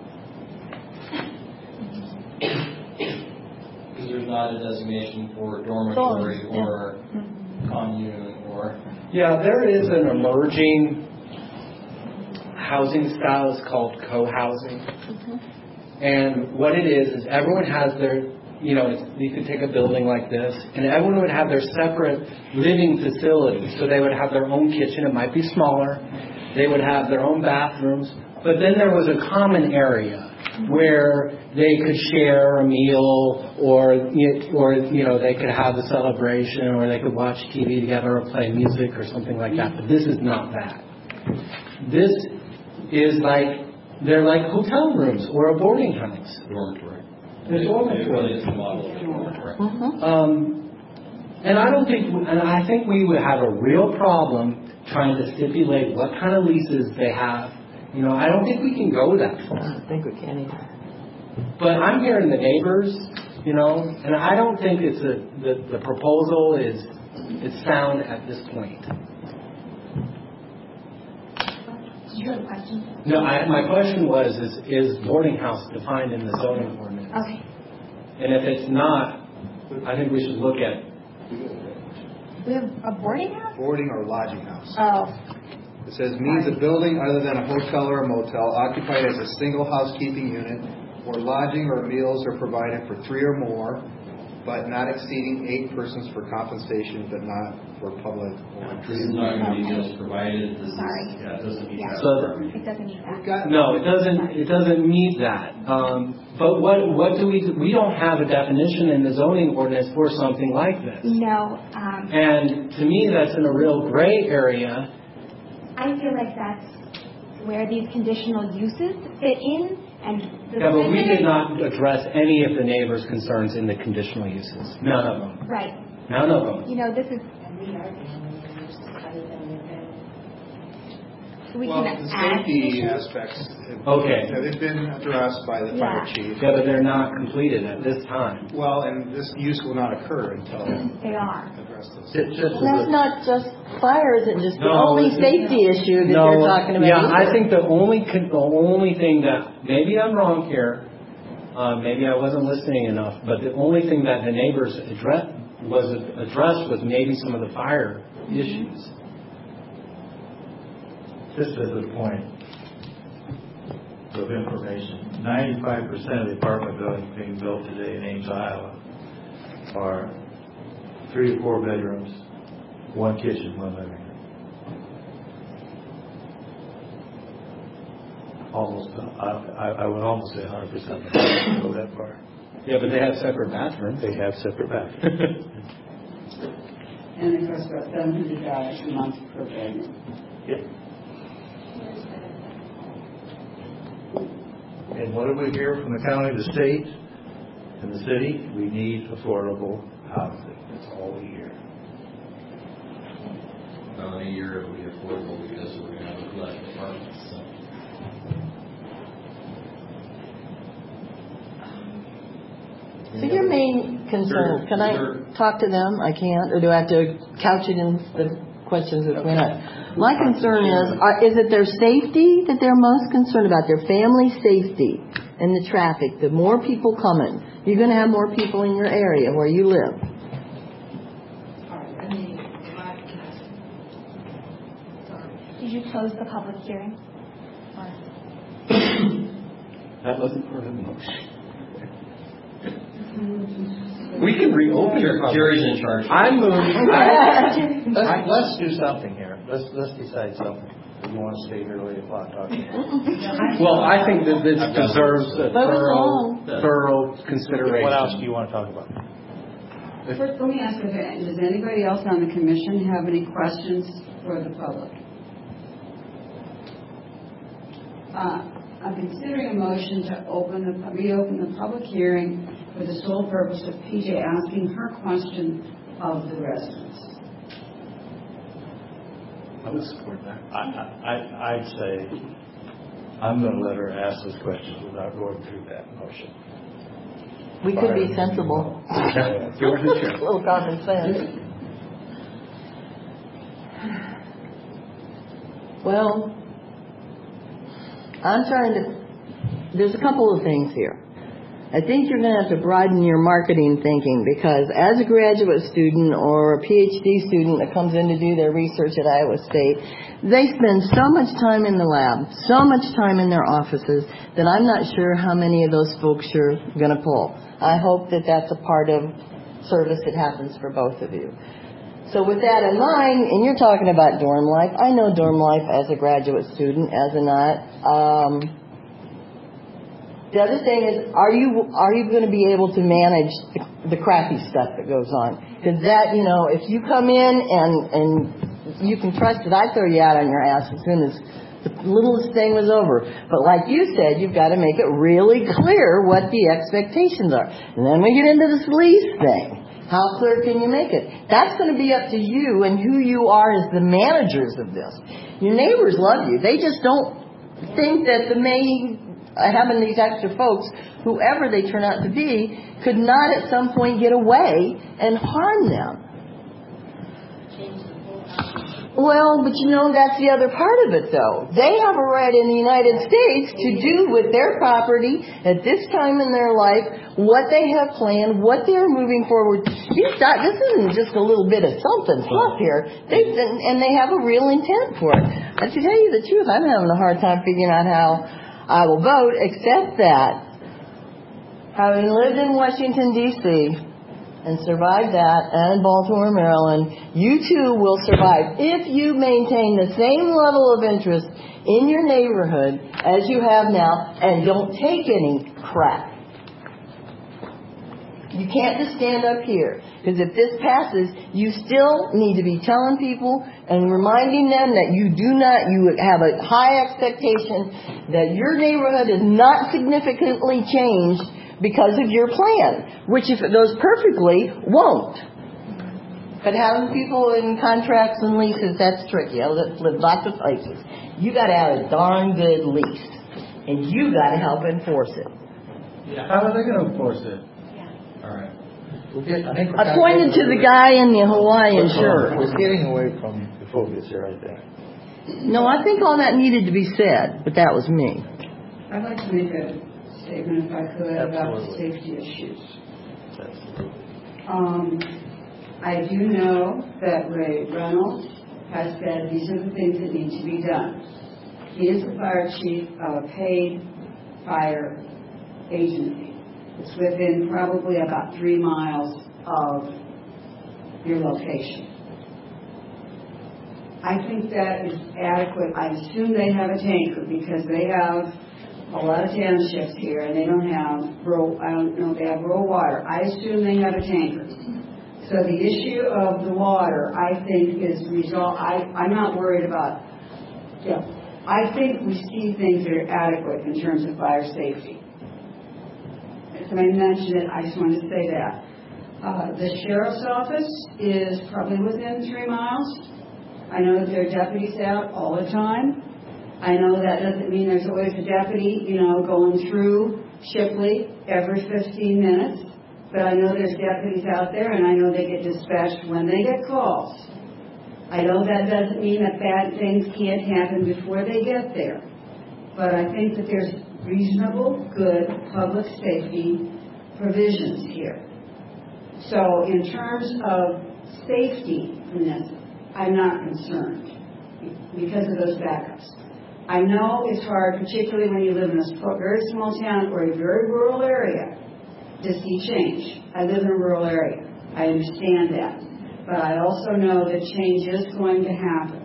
Because there's not a designation for dormitory or commune or. Yeah, there is an emerging housing style. It's called co-housing. Mm-hmm. And what it is, is everyone has their, you know, it's, you could take a building like this, and everyone would have their separate living facilities. So they would have their own kitchen. It might be smaller. They would have their own bathrooms. But then there was a common area where they could share a meal, or, or you know, they could have a celebration, or they could watch T V together or play music or something like that. But this is not that. This is like, they're like hotel rooms or a boarding house. Dormitory. It's dormitory. It's a model of dormitory. Um, and I don't think, and I think we would have a real problem trying to stipulate what kind of leases they have. You know, I don't think we can go that far. I don't think we can either. But I'm hearing the neighbors, you know, and I don't think it's a, the, the proposal is, it's sound at this point. Did you have a question? No, I, my question was, is, is boarding house defined in the zoning ordinance? Okay. And if it's not, I think we should look at. We have a boarding house? Boarding or lodging house. Oh. It says means a building other than a hotel or a motel occupied as a single housekeeping unit where lodging or meals are provided for three or more, but not exceeding eight persons for compensation, but not for public or This is not going to be meals provided. This Sorry. Is, yeah, it doesn't meet Yeah. that. So- requirement. It doesn't need that. No, it doesn't. It doesn't meet that. Um, but what what do we? Do? We don't have a definition in the zoning ordinance for something like this. No. Um, And to me, that's in a real gray area. I feel like that's where these conditional uses fit in, and the Yeah, but we specific- did not address any of the neighbors' concerns in the conditional uses. None of them. Right. None of them. You know, this is. We Well, can the add safety conditions. aspects have, Okay. have been addressed by the fire Yeah. chief. Yeah, but they're not completed at this time. Well, and this use will not occur until They are. address those. It's just Well, that's as not just fire, isn't just the No, only it's- safety issue that No, you're talking about. yeah, either. I think the only con- the only thing that maybe I'm wrong here, uh, maybe I wasn't listening enough, but the only thing that the neighbors addressed was addressed was maybe some of the fire issues. just as a point of information, ninety-five percent of the apartment buildings being built today in Ames, Iowa are three to four bedrooms One kitchen, one living room. Almost, I, I I would almost say one hundred percent go that far. Yeah, but they have separate bathrooms. They have separate bathrooms. And it costs about seven hundred dollars a month per bedroom. Yep. And what do we hear from the county, the state, and the city? We need affordable housing. That's all we hear. Well, in a year it'll be affordable because we're going to have a glut of apartments. So. So your main concern, can I talk to them? I can't, or do I have to couch it in the questions between us? My concern is, are, is it their safety that they're most concerned about, their family safety and the traffic? The more people coming, you're going to have more people in your area where you live. Did you close the public hearing? That wasn't part of the motion. We can reopen Jur- it. Jury's in charge. I move. Let's, let's do something here. Let's let's decide something. You want to stay here till eight o'clock talking? Well, I think that this deserves a thorough, thorough consideration. What else do you want to talk about? First, let me ask you, does anybody else on the commission have any questions for the public? Uh, I'm considering a motion to open the, reopen the public hearing for the sole purpose of P J asking her question of the residents. I would support that. I, I, I'd say I'm going to let her ask those questions without going through that motion. We could be sensible. You're the chair. A little common sense. Well, I'm trying to, there's a couple of things here. I think you're going to have to broaden your marketing thinking, because as a graduate student or a P H D student that comes in to do their research at Iowa State, they spend so much time in the lab, so much time in their offices, that I'm not sure how many of those folks you're going to pull. I hope that that's a part of service that happens for both of you. So with that in mind, and you're talking about dorm life, I know dorm life as a graduate student, as a not. Um, The other thing is, are you are you going to be able to manage the, the crappy stuff that goes on? Because that, you know, if you come in and and you can trust that I throw you out on your ass as soon as the littlest thing was over. But like you said, you've got to make it really clear what the expectations are. And then we get into this lease thing. How clear can you make it? That's going to be up to you and who you are as the managers of this. Your neighbors love you. They just don't think that the may having these extra folks, whoever they turn out to be, could not at some point get away and harm them. Well, but you know, that's the other part of it, though. They have a right in the United States to do with their property at this time in their life what they have planned, what they're moving forward. These doc- this isn't just a little bit of something fluff here. They've been, and they have a real intent for it. But to tell you the truth, I'm having a hard time figuring out how I will vote, except that, having lived in Washington, D C, and survived that, and in Baltimore, Maryland, you too will survive if you maintain the same level of interest in your neighborhood as you have now, and don't take any crap. You can't just stand up here, because if this passes, you still need to be telling people and reminding them that you do not, you have a high expectation that your neighborhood is not significantly changed because of your plan, which if it goes perfectly, won't. But having people in contracts and leases, that's tricky. I lived lots of places. You got to have a darn good lease, and you got to help enforce it. Yeah. How are they going to enforce it? All right. We'll get, I, think I pointed to the guy in the Hawaiian shirt. We're getting away from the focus here, I think. No, I think all that needed to be said, but that was me. I'd like to make a statement, if I could, Absolutely. about the safety issues. Absolutely. Um, I do know that Ray Reynolds has said these are the things that need to be done. He is the fire chief of a paid fire agency. It's within probably about three miles of your location. I think that is adequate. I assume they have a tanker because they have a lot of townships here and they don't have rural, I don't know if they have rural water. I assume they have a tanker. So the issue of the water, I think, is resolved. I, I'm not worried about, yeah, I think we see things that are adequate in terms of fire safety. As I mentioned it, I just wanted to say that. Uh, the sheriff's office is probably within three miles. I know that there are deputies out all the time. I know that doesn't mean there's always a deputy, you know, going through Shipley every fifteen minutes. But I know there's deputies out there, and I know they get dispatched when they get calls. I know that doesn't mean that bad things can't happen before they get there. But I think that there's reasonable, good public safety provisions here. So in terms of safety in this, I'm not concerned because of those backups. I know it's hard, particularly when you live in a very small town or a very rural area, to see change. I live in a rural area. I understand that. But I also know that change is going to happen.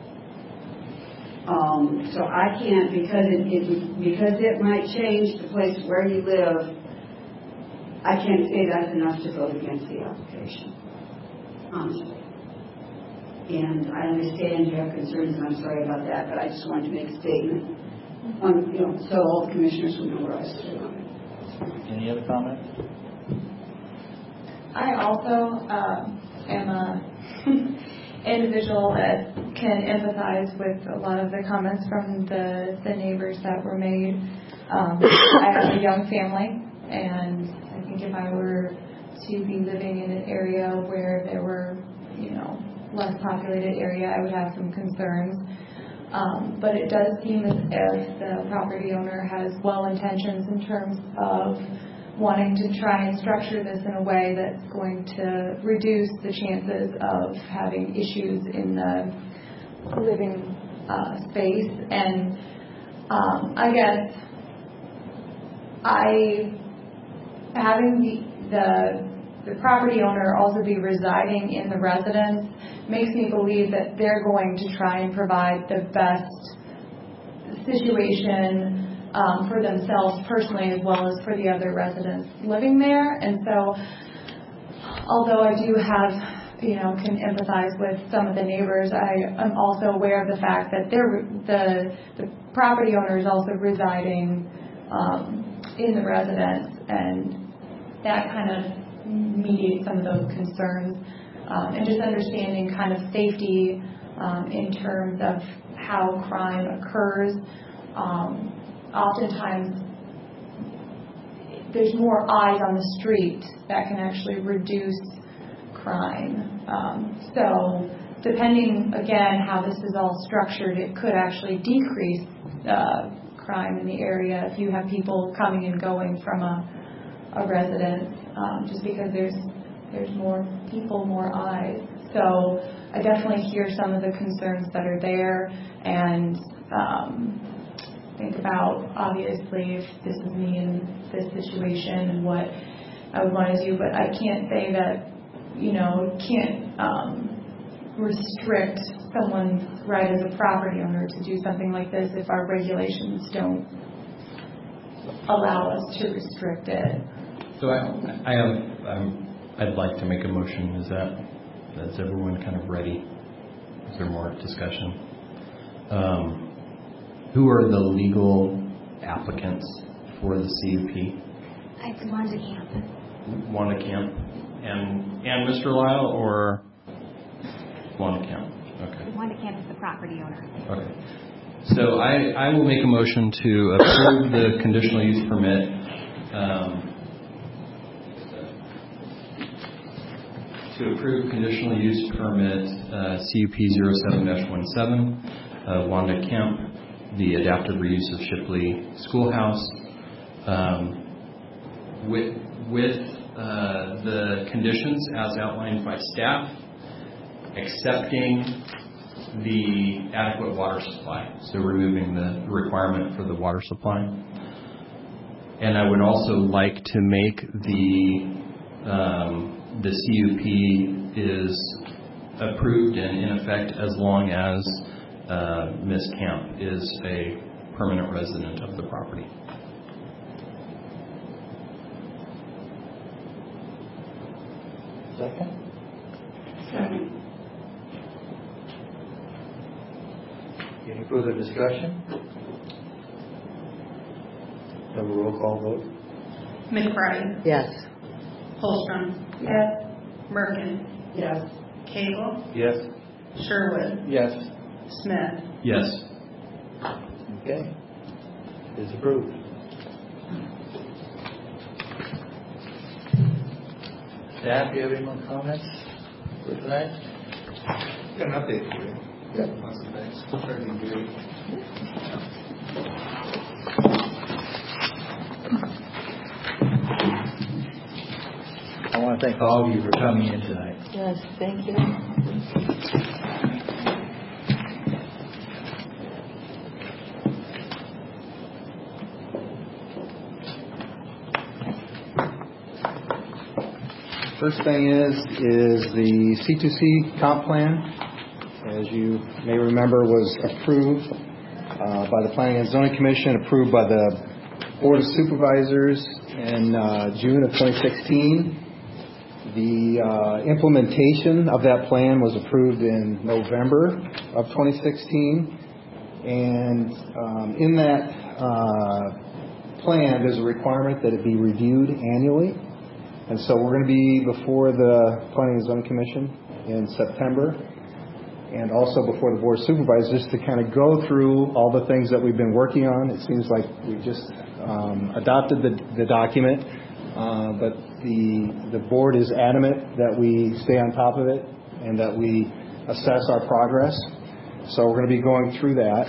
Um, so I can't, because it, it because it might change the place where you live, I can't say that's enough to vote against the application, honestly. And I understand you have concerns, and I'm sorry about that, but I just wanted to make a statement, on, you know, so all the commissioners will know where I stood on it. Any other comments? I also um, am a individual that can empathize with a lot of the comments from the, the neighbors that were made. Um, I have a young family, and I think if I were to be living in an area where there were, you know, less populated area, I would have some concerns. Um, but it does seem as if the property owner has well intentions in terms of wanting to try and structure this in a way that's going to reduce the chances of having issues in the living uh, space. And um, I guess I having the, the the property owner also be residing in the residence makes me believe that they're going to try and provide the best situation um, for themselves personally as well as for the other residents living there. And so although I do have, you know, can empathize with some of the neighbors, I am also aware of the fact that they're, the, the property owner is also residing um, in the residence, and that kind of mediate some of those concerns, um, and just understanding kind of safety um, in terms of how crime occurs. Um, oftentimes there's more eyes on the street that can actually reduce crime. Um, so depending, again, how this is all structured, it could actually decrease uh, crime in the area if you have people coming and going from a a residence, um, just because there's there's more people, more eyes. So I definitely hear some of the concerns that are there, and um, think about, obviously, if this is me in this situation and what I would want to do, but I can't say that, you know, can't um, restrict someone's right as a property owner to do something like this if our regulations don't allow us to restrict it. So I, I have, um, I'd like to make a motion. Is that, is everyone kind of ready? Is there more discussion? Um, who are the legal applicants for the C U P? It's Wanda Camp. Wanda Camp and and Mister Lyle, or Wanda Camp? Okay. Wanda Camp is the property owner. Okay. So I, I will make a motion to approve the conditional use permit. Um, To approve conditional use permit uh, C U P zero seven dash seventeen, uh, Wanda Kemp, the adaptive reuse of Shipley Schoolhouse, um, with with uh, the conditions as outlined by staff, accepting the adequate water supply, so removing the requirement for the water supply. And I would also like to make the um, the C U P is approved and in effect as long as uh, Miz Camp is a permanent resident of the property. Second? Second. Any further discussion? Have a roll call vote. McBride. Yes. Holstrom. Yes. Merkin. Yes. Cable. Yes. Sherwood. Yes. Smith. Yes. Okay. It's approved. Staff, do you have any more comments for tonight? Got an update for you. Yeah. On some things. Try to be good. I want to thank all of you for coming in tonight. Yes, thank you. First thing is, is the C two C comp plan, as you may remember, was approved uh, by the Planning and Zoning Commission, approved by the Board of Supervisors in uh, June of twenty sixteen. The uh, implementation of that plan was approved in November of twenty sixteen. And um, in that uh, plan, there's a requirement that it be reviewed annually. And so we're going to be before the Planning and Zoning Commission in September, and also before the Board of Supervisors to kind of go through all the things that we've been working on. It seems like we just um, adopted the, the document, uh, but the the board is adamant that we stay on top of it and that we assess our progress. So we're going to be going through that.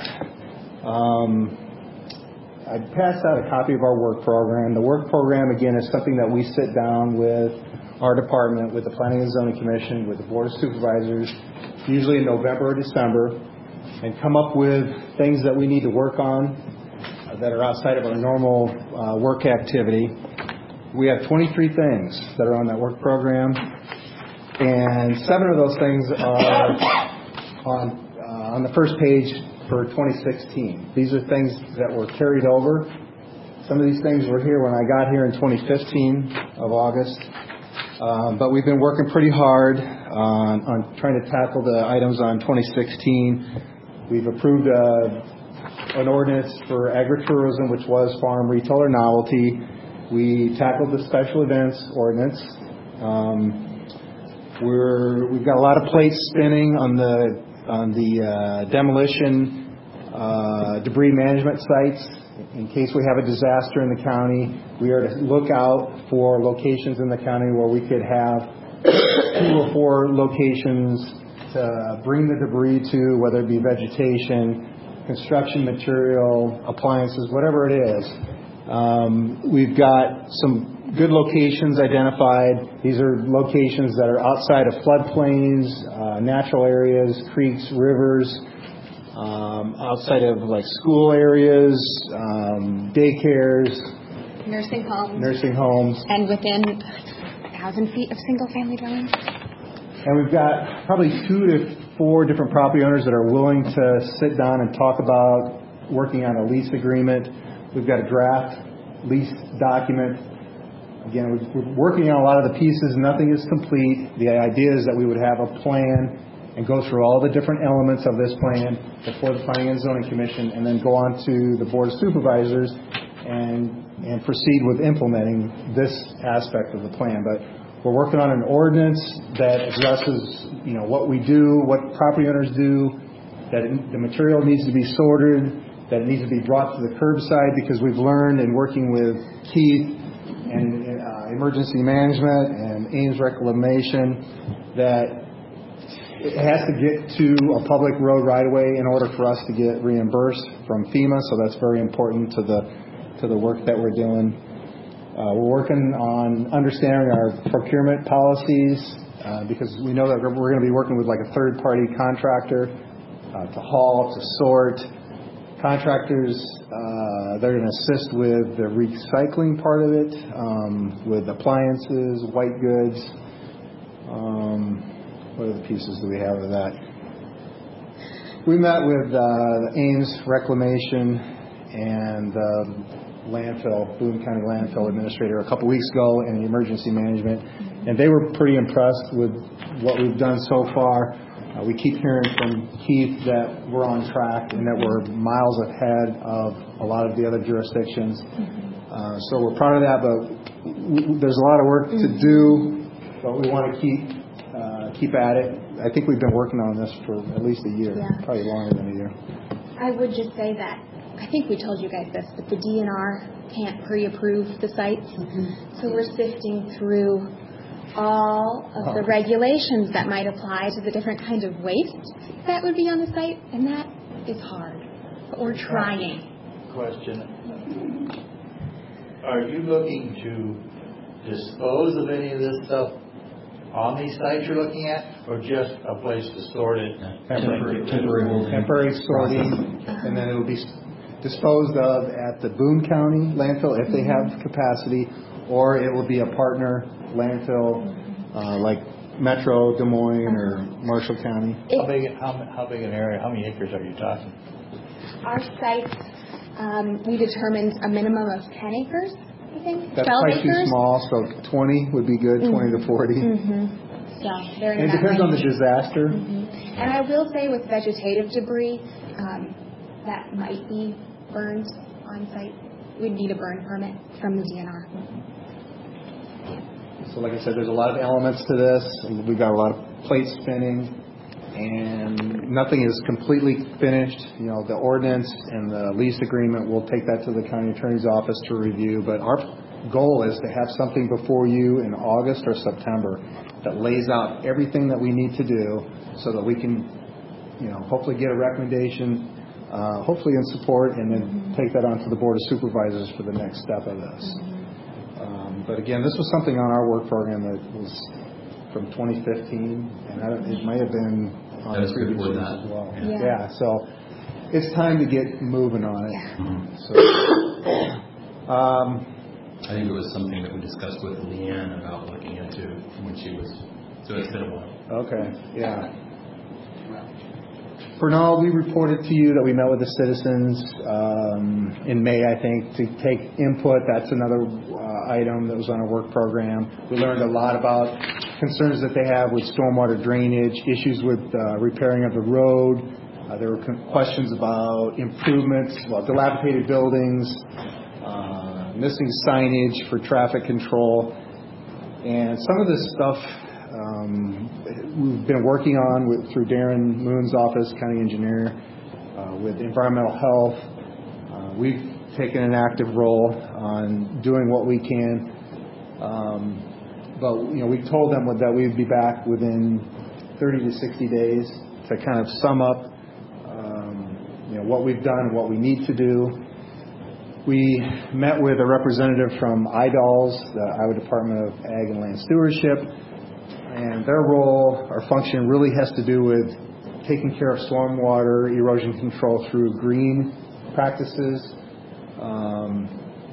Um, I passed out a copy of our work program. The work program, again, is something that we sit down with our department, with the Planning and Zoning Commission, with the Board of Supervisors, usually in November or December, and come up with things that we need to work on uh, that are outside of our normal uh, work activity. We have twenty-three things that are on that work program, and seven of those things are on uh, on the first page for twenty sixteen. These are things that were carried over. Some of these things were here when I got here in twenty fifteen of August. Um, but we've been working pretty hard on, on trying to tackle the items on twenty sixteen. We've approved a, an ordinance for agritourism, which was farm, retail, or novelty. We tackled the special events ordinance. Um, we're, we've got a lot of plates spinning on the on the uh, demolition uh, debris management sites. In case we have a disaster in the county, we are to look out for locations in the county where we could have two or four locations to bring the debris to, whether it be vegetation, construction material, appliances, whatever it is. Um, we've got some good locations identified. These are locations that are outside of floodplains, uh, natural areas, creeks, rivers, um, outside of like school areas, um, daycares, nursing homes, nursing homes, and within a thousand feet of single-family dwellings. And we've got probably two to four different property owners that are willing to sit down and talk about working on a lease agreement. We've got a draft lease document. Again, we're working on a lot of the pieces. Nothing is complete. The idea is that we would have a plan and go through all the different elements of this plan before the Planning and Zoning Commission, and then go on to the Board of Supervisors and and proceed with implementing this aspect of the plan. But we're working on an ordinance that addresses, you know, what we do, what property owners do, that it, the material needs to be sorted, that it needs to be brought to the curbside, because we've learned in working with Keith and uh, emergency management and Ames Reclamation that it has to get to a public road right away in order for us to get reimbursed from FEMA. So that's very important to the to the work that we're doing. Uh, we're working on understanding our procurement policies uh, because we know that we're going to be working with like a third-party contractor uh, to haul, to sort. Contractors, uh, they're going to assist with the recycling part of it, um, with appliances, white goods. Um, what other pieces do we have of that? We met with uh, Ames Reclamation and uh, landfill, Boone County Landfill Administrator a couple weeks ago, and the emergency management, and they were pretty impressed with what we've done so far. Uh, we keep hearing from Keith that we're on track and that we're miles ahead of a lot of the other jurisdictions. Uh, so we're proud of that, but w- there's a lot of work to do, but we want to keep uh, keep at it. I think we've been working on this for at least a year, Yeah. probably longer than a year. I would just say that, I think we told you guys this, but the D N R can't pre-approve the sites. Mm-hmm. So we're sifting through all of the regulations that might apply to the different kinds of waste that would be on the site, and that is hard. But we're trying. Question. Are you looking to dispose of any of this stuff on these sites you're looking at, or just a place to store it? Temporary, temporary, temporary sorting, and then it will be disposed of at the Boone County landfill if they have capacity, or it will be a partner landfill uh, like Metro, Des Moines, or Marshall County. How big, how, how big an area, how many acres are you talking? Our sites, um, we determined a minimum of ten acres, I think. That's twelve probably acres. too small, so twenty would be good, twenty to forty. Mm-hmm. So they're in And it that depends on the range. disaster. Mm-hmm. And I will say with vegetative debris, um, that might be burned on site. We'd need a burn permit from the D N R. So like I said, there's a lot of elements to this. We've got a lot of plates spinning, and nothing is completely finished. You know, the ordinance and the lease agreement, we'll take that to the county attorney's office to review. But our goal is to have something before you in August or September that lays out everything that we need to do so that we can, you know, hopefully get a recommendation, uh, hopefully in support, and then mm-hmm. take that on to the Board of Supervisors for the next step of this. Mm-hmm. Um, but again, this was something on our work program that was from twenty fifteen, and I don't, it might have been on the previous years as well. Yeah. yeah, so it's time to get moving on it. Yeah. So, um, I think it was something that we discussed with Leanne about looking into when she was, so it's been a while. Okay, yeah. Bernal, we reported to you that we met with the citizens um, in May, I think, to take input. That's another uh, item that was on our work program. We learned a lot about concerns that they have with stormwater drainage, issues with uh, repairing of the road. Uh, there were questions about improvements, well, dilapidated buildings, uh, missing signage for traffic control. And some of this stuff Um, we've been working on with, through Darren Moon's office, county engineer, uh, with environmental health. Uh, we've taken an active role on doing what we can. Um, but, you know, we told them that we'd be back within thirty to sixty days to kind of sum up, um, you know, what we've done and what we need to do. We met with a representative from I D A L S, the Iowa Department of Ag and Land Stewardship. And their role or function really has to do with taking care of stormwater erosion control through green practices. Um,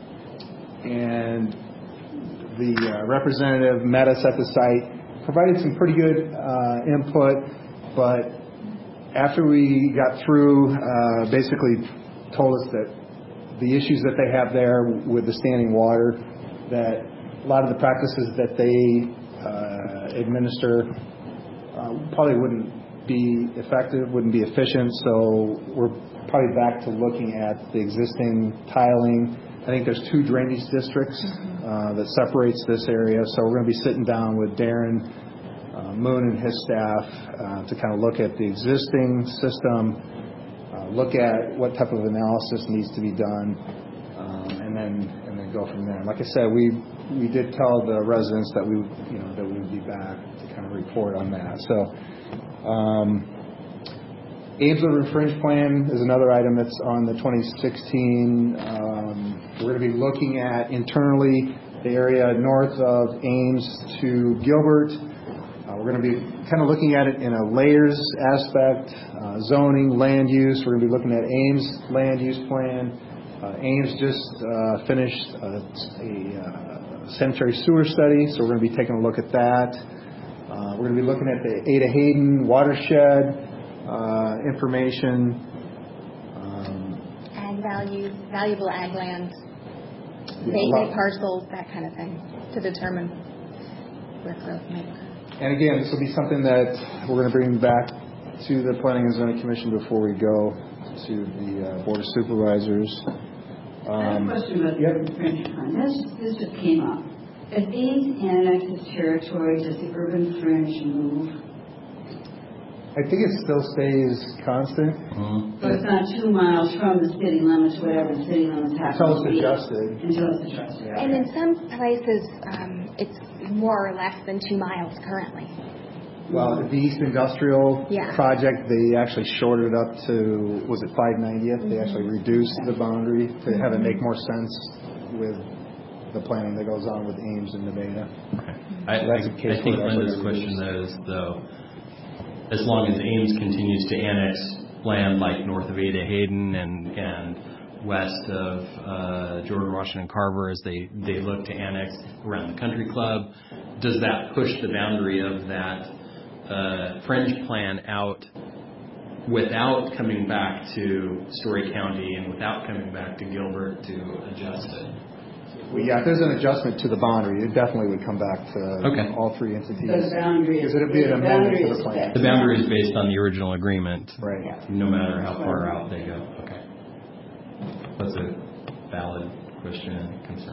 and the uh, representative met us at the site, provided some pretty good uh, input, but after we got through, uh, basically told us that the issues that they have there with the standing water, that a lot of the practices that they Uh, administer uh, probably wouldn't be effective, wouldn't be efficient, so we're probably back to looking at the existing tiling. I think there's two drainage districts uh, that separates this area, so we're going to be sitting down with Darren uh, Moon and his staff uh, to kind of look at the existing system, uh, look at what type of analysis needs to be done, um, and then and then go from there. Like I said, we we did tell the residents that we, you know, that we would be back to kind of report on that. So, um, Ames River Fringe Plan is another item that's on the twenty sixteen. Um, we're going to be looking at internally the area north of Ames to Gilbert. Uh, we're going to be kind of looking at it in a layers aspect, uh, zoning, land use. We're going to be looking at Ames land use plan. Uh, Ames just uh, finished uh, a uh, sanitary sewer study, so we're going to be taking a look at that. Uh, Uh, we're going to be looking at the Ada Hayden watershed uh, information. Um, ag value, valuable ag lands, yeah, vacant parcels, that kind of thing, to determine where growth may occur. And again, this will be something that we're going to bring back to the Planning and Zoning Commission before we go to the uh, Board of Supervisors. Um, I have a question about the urban fringe plan. This, this just came up. If these annex of territory, does the urban fringe move? I think it still stays constant. Mm-hmm. So it's not two miles from the city limits, whatever the city limits happen Until to it's be. adjusted. Until it's adjusted. Yeah. And in some places, um, it's more or less than two miles currently. Well, the East Industrial yeah. project, they actually shorted it up to, was it five ninetieth? Mm-hmm. They actually reduced the boundary to have it make more sense with the planning that goes on with Ames and Nevada. Okay. I, I, I think Linda's question is, though, as long as Ames continues to annex land like north of Ada Hayden and, and west of uh, Jordan Washington Carver as they, they look to annex around the country club, does that push the boundary of that uh, fringe plan out without coming back to Story County and without coming back to Gilbert to adjust it? Well, yeah, if there's an adjustment to the boundary, it definitely would come back to okay. all three entities. The boundary is, because it would be an amendment to the plan. The boundary is based on the original agreement, right? Yeah. No matter how far out they go. Okay, that's a valid question and concern.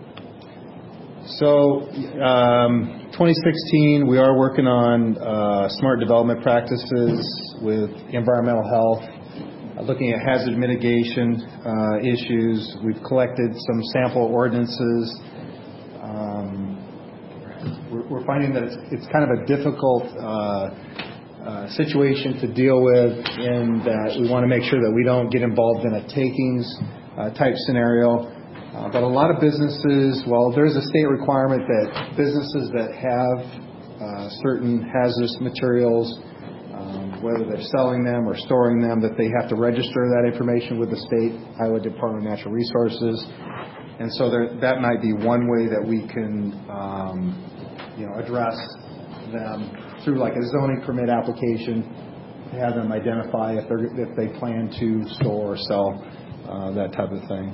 So, um, twenty sixteen, we are working on uh, smart development practices with environmental health. Looking at hazard mitigation uh, issues. We've collected some sample ordinances. Um, we're, we're finding that it's, it's kind of a difficult uh, uh, situation to deal with in that we want to make sure that we don't get involved in a takings uh, type scenario. Uh, but a lot of businesses, well, there's a state requirement that businesses that have uh, certain hazardous materials, whether they're selling them or storing them, that they have to register that information with the state Iowa Department of Natural Resources. And so there, that might be one way that we can, um, you know, address them through like a zoning permit application, to have them identify if, they're, if they plan to store or sell uh, that type of thing.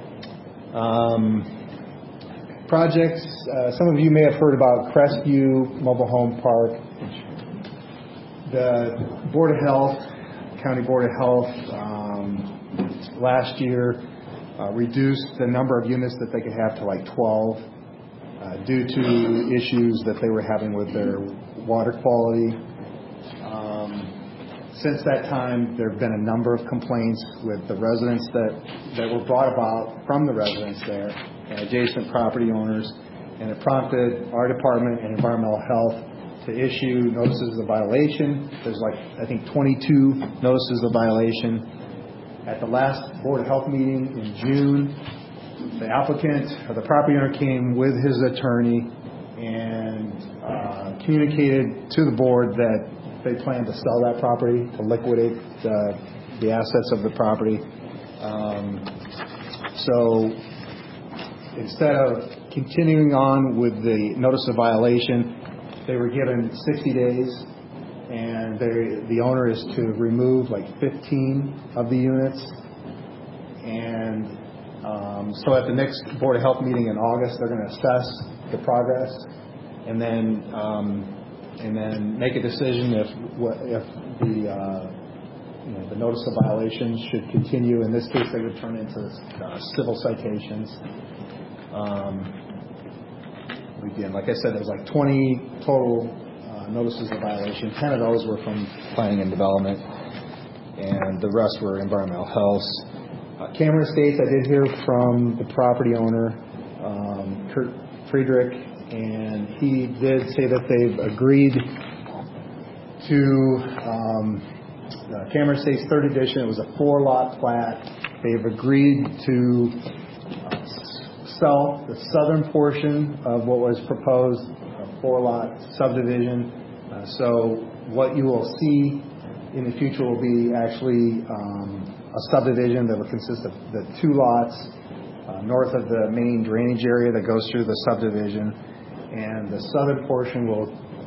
Um, projects, uh, some of you may have heard about Crestview Mobile Home Park. The Board of Health, County Board of Health, um, last year uh, reduced the number of units that they could have to like twelve uh, due to issues that they were having with their water quality. Um, since that time, there have been a number of complaints with the residents that, that were brought about from the residents there and adjacent property owners, and it prompted our department and environmental health to issue notices of violation. There's like, I think, twenty-two notices of violation. At the last Board of Health meeting in June, the applicant or the property owner came with his attorney and uh, communicated to the board that they plan to sell that property, to liquidate the, the assets of the property. Um, so instead of continuing on with the notice of violation, they were given sixty days, and they, the owner is to remove like fifteen of the units. And um, so at the next Board of Health meeting in August, they're going to assess the progress, and then um, and then make a decision if if the uh, you know the notice of violation should continue. In this case, they would turn into uh, civil citations. Um, Again, like I said, there was like twenty total uh, notices of violation. ten of those were from planning and development, and the rest were environmental health. Uh, Cameron Estates, I did hear from the property owner, um, Kurt Friedrich, and he did say that they've agreed to um, uh, Cameron Estates third edition. It was a four-lot plat. They've agreed to uh, sell the southern portion of what was proposed, a four-lot subdivision. Uh, so what you will see in the future will be actually um, a subdivision that will consist of the two lots uh, north of the main drainage area that goes through the subdivision, and the southern portion will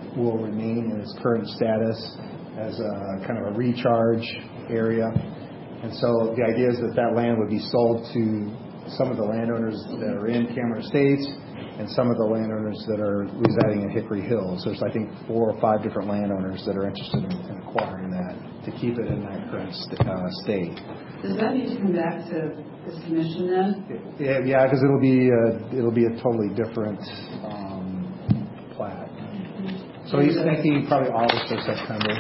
will remain in its current status as a kind of a recharge area. And so the idea is that that land would be sold to some of the landowners that are in Cameron Estates and some of the landowners that are residing in Hickory Hills. There's, I think, four or five different landowners that are interested in, in acquiring that to keep it in that current st- uh, state. Does that need to come back to this commission then? Yeah, yeah, because it'll be a, it'll be a totally different um, plat. So he's thinking probably August or September.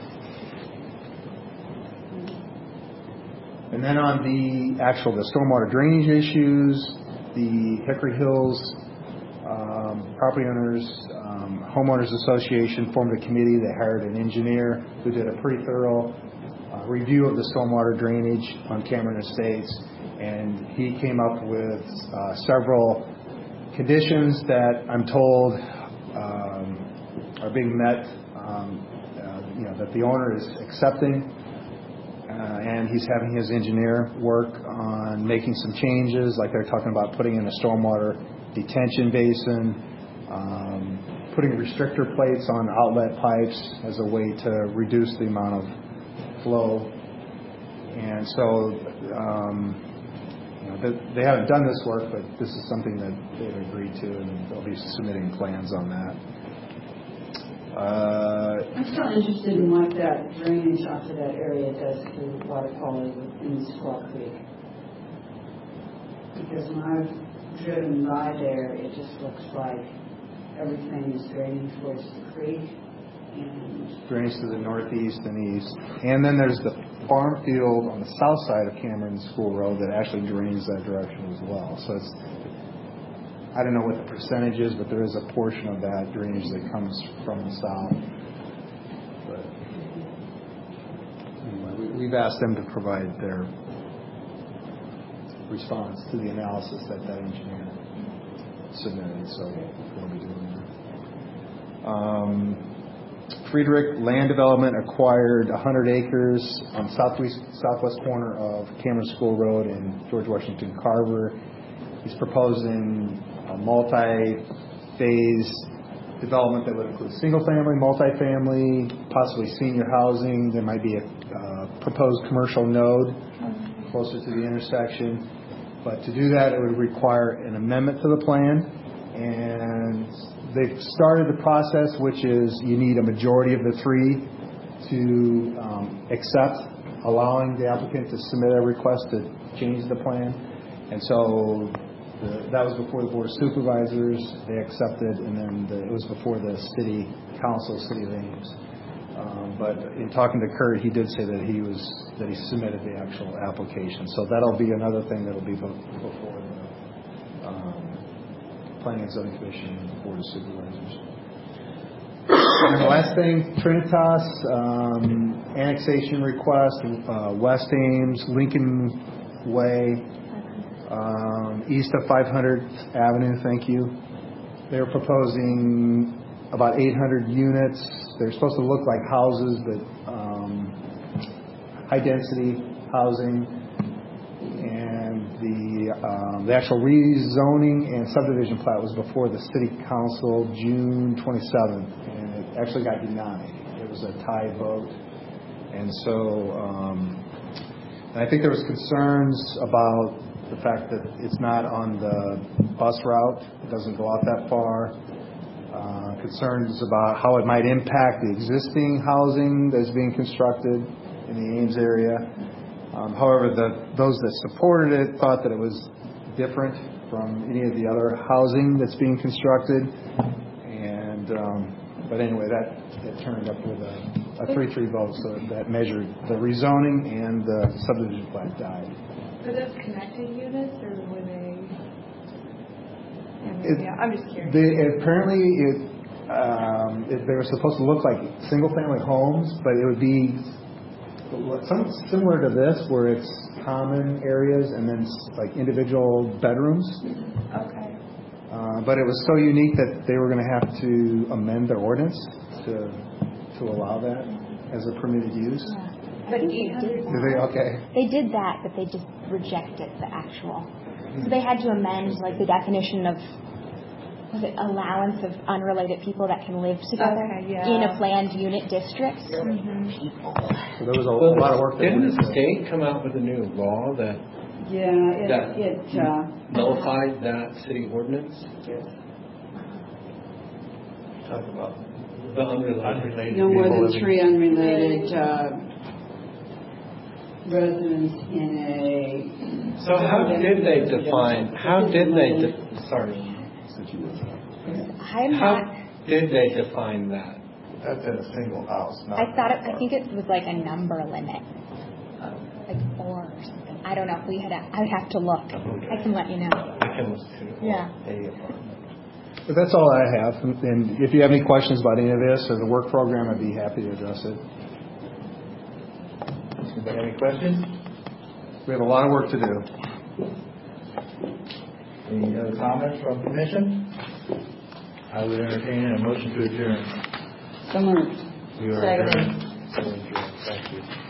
And then on the actual the stormwater drainage issues, the Hickory Hills um, Property Owners um, Homeowners Association formed a committee. They hired an engineer who did a pretty thorough uh, review of the stormwater drainage on Cameron Estates, and he came up with uh, several conditions that I'm told um, are being met. Um, uh, you know that the owner is accepting. Uh, and he's having his engineer work on making some changes, like they're talking about putting in a stormwater detention basin, um, putting restrictor plates on outlet pipes as a way to reduce the amount of flow. And so um, you know, they, they haven't done this work, but this is something that they've agreed to, and they'll be submitting plans on that. Uh, I'm still interested in what that drainage off of that area does to water quality in Squaw Creek. Because when I've driven by there, it just looks like everything is draining towards the creek. And drains to the northeast and east. And then there's the farm field on the south side of Cameron School Road that actually drains that direction as well. So it's, I don't know what the percentage is, but there is a portion of that drainage that comes from the south. But anyway, we, we've asked them to provide their response to the analysis that that engineer submitted, so we'll be doing that. Um, Friedrich Land Development acquired one hundred acres on the southwest, southwest corner of Cameron School Road and George Washington Carver. He's proposing a multi-phase development that would include single-family, multi-family, possibly senior housing. There might be a uh, proposed commercial node closer to the intersection. But to do that, it would require an amendment to the plan. And they've started the process, which is you need a majority of the three to um, accept, allowing the applicant to submit a request to change the plan. And so The, that was before the Board of Supervisors. They accepted, and then the, it was before the City Council, City of Ames. Um, but in talking to Kurt, he did say that he was that he submitted the actual application. So that'll be another thing that'll be before the um, Planning and Zoning Commission and the Board of Supervisors. And the last thing, Trinitas um, annexation request, uh, West Ames, Lincoln Way. Um, east of five hundredth Avenue, thank you. They're proposing about eight hundred units. They're supposed to look like houses, but um, high-density housing. And the um, the actual rezoning and subdivision plat was before the City Council June twenty-seventh, and it actually got denied. It was a tie vote. And so um, and I think there was concerns about the fact that it's not on the bus route, it doesn't go out that far. Uh, concerns about how it might impact the existing housing that's being constructed in the Ames area. Um, however, the, those that supported it thought that it was different from any of the other housing that's being constructed. And um, but anyway, that it turned up with a three three vote, so that measured the rezoning and the subdivision plat died. Are those connected units, or were they? Yeah, It, yeah, I'm just curious. They, apparently, it, um, it, they were supposed to look like single-family homes, but it would be something similar to this, where it's common areas and then like individual bedrooms. Okay. Uh, but it was so unique that they were going to have to amend their ordinance to to allow that as a permitted use. Yeah. But eight hundred. Did they? Okay. They did that, but they just rejected the actual. So they had to amend like the definition of was it allowance of unrelated people that can live together Okay, yeah. in a planned unit district. Mm-hmm. So there was a, Well, a lot of work that didn't went the into it. state come out with a new law that Yeah, That- it, it, uh, nullified that city ordinance? Talk about The unrelated. unrelated no more people than living- three unrelated, uh, residents in a. So how did they define, how did they, de- sorry, I'm how not. did they define that? That's in a single house. Not I thought it, I think it was like a number limit, like four or something. I don't know if we had. A, I would have to look. I can let you know. I can listen to. Yeah. But that's all I have. And if you have any questions about any of this or the work program, I'd be happy to address it. Anybody have any questions? We have a lot of work to do. Any other comments from commission? I would entertain a motion to adjourn. Someone. We are adjourned. So adjourned. Thank you.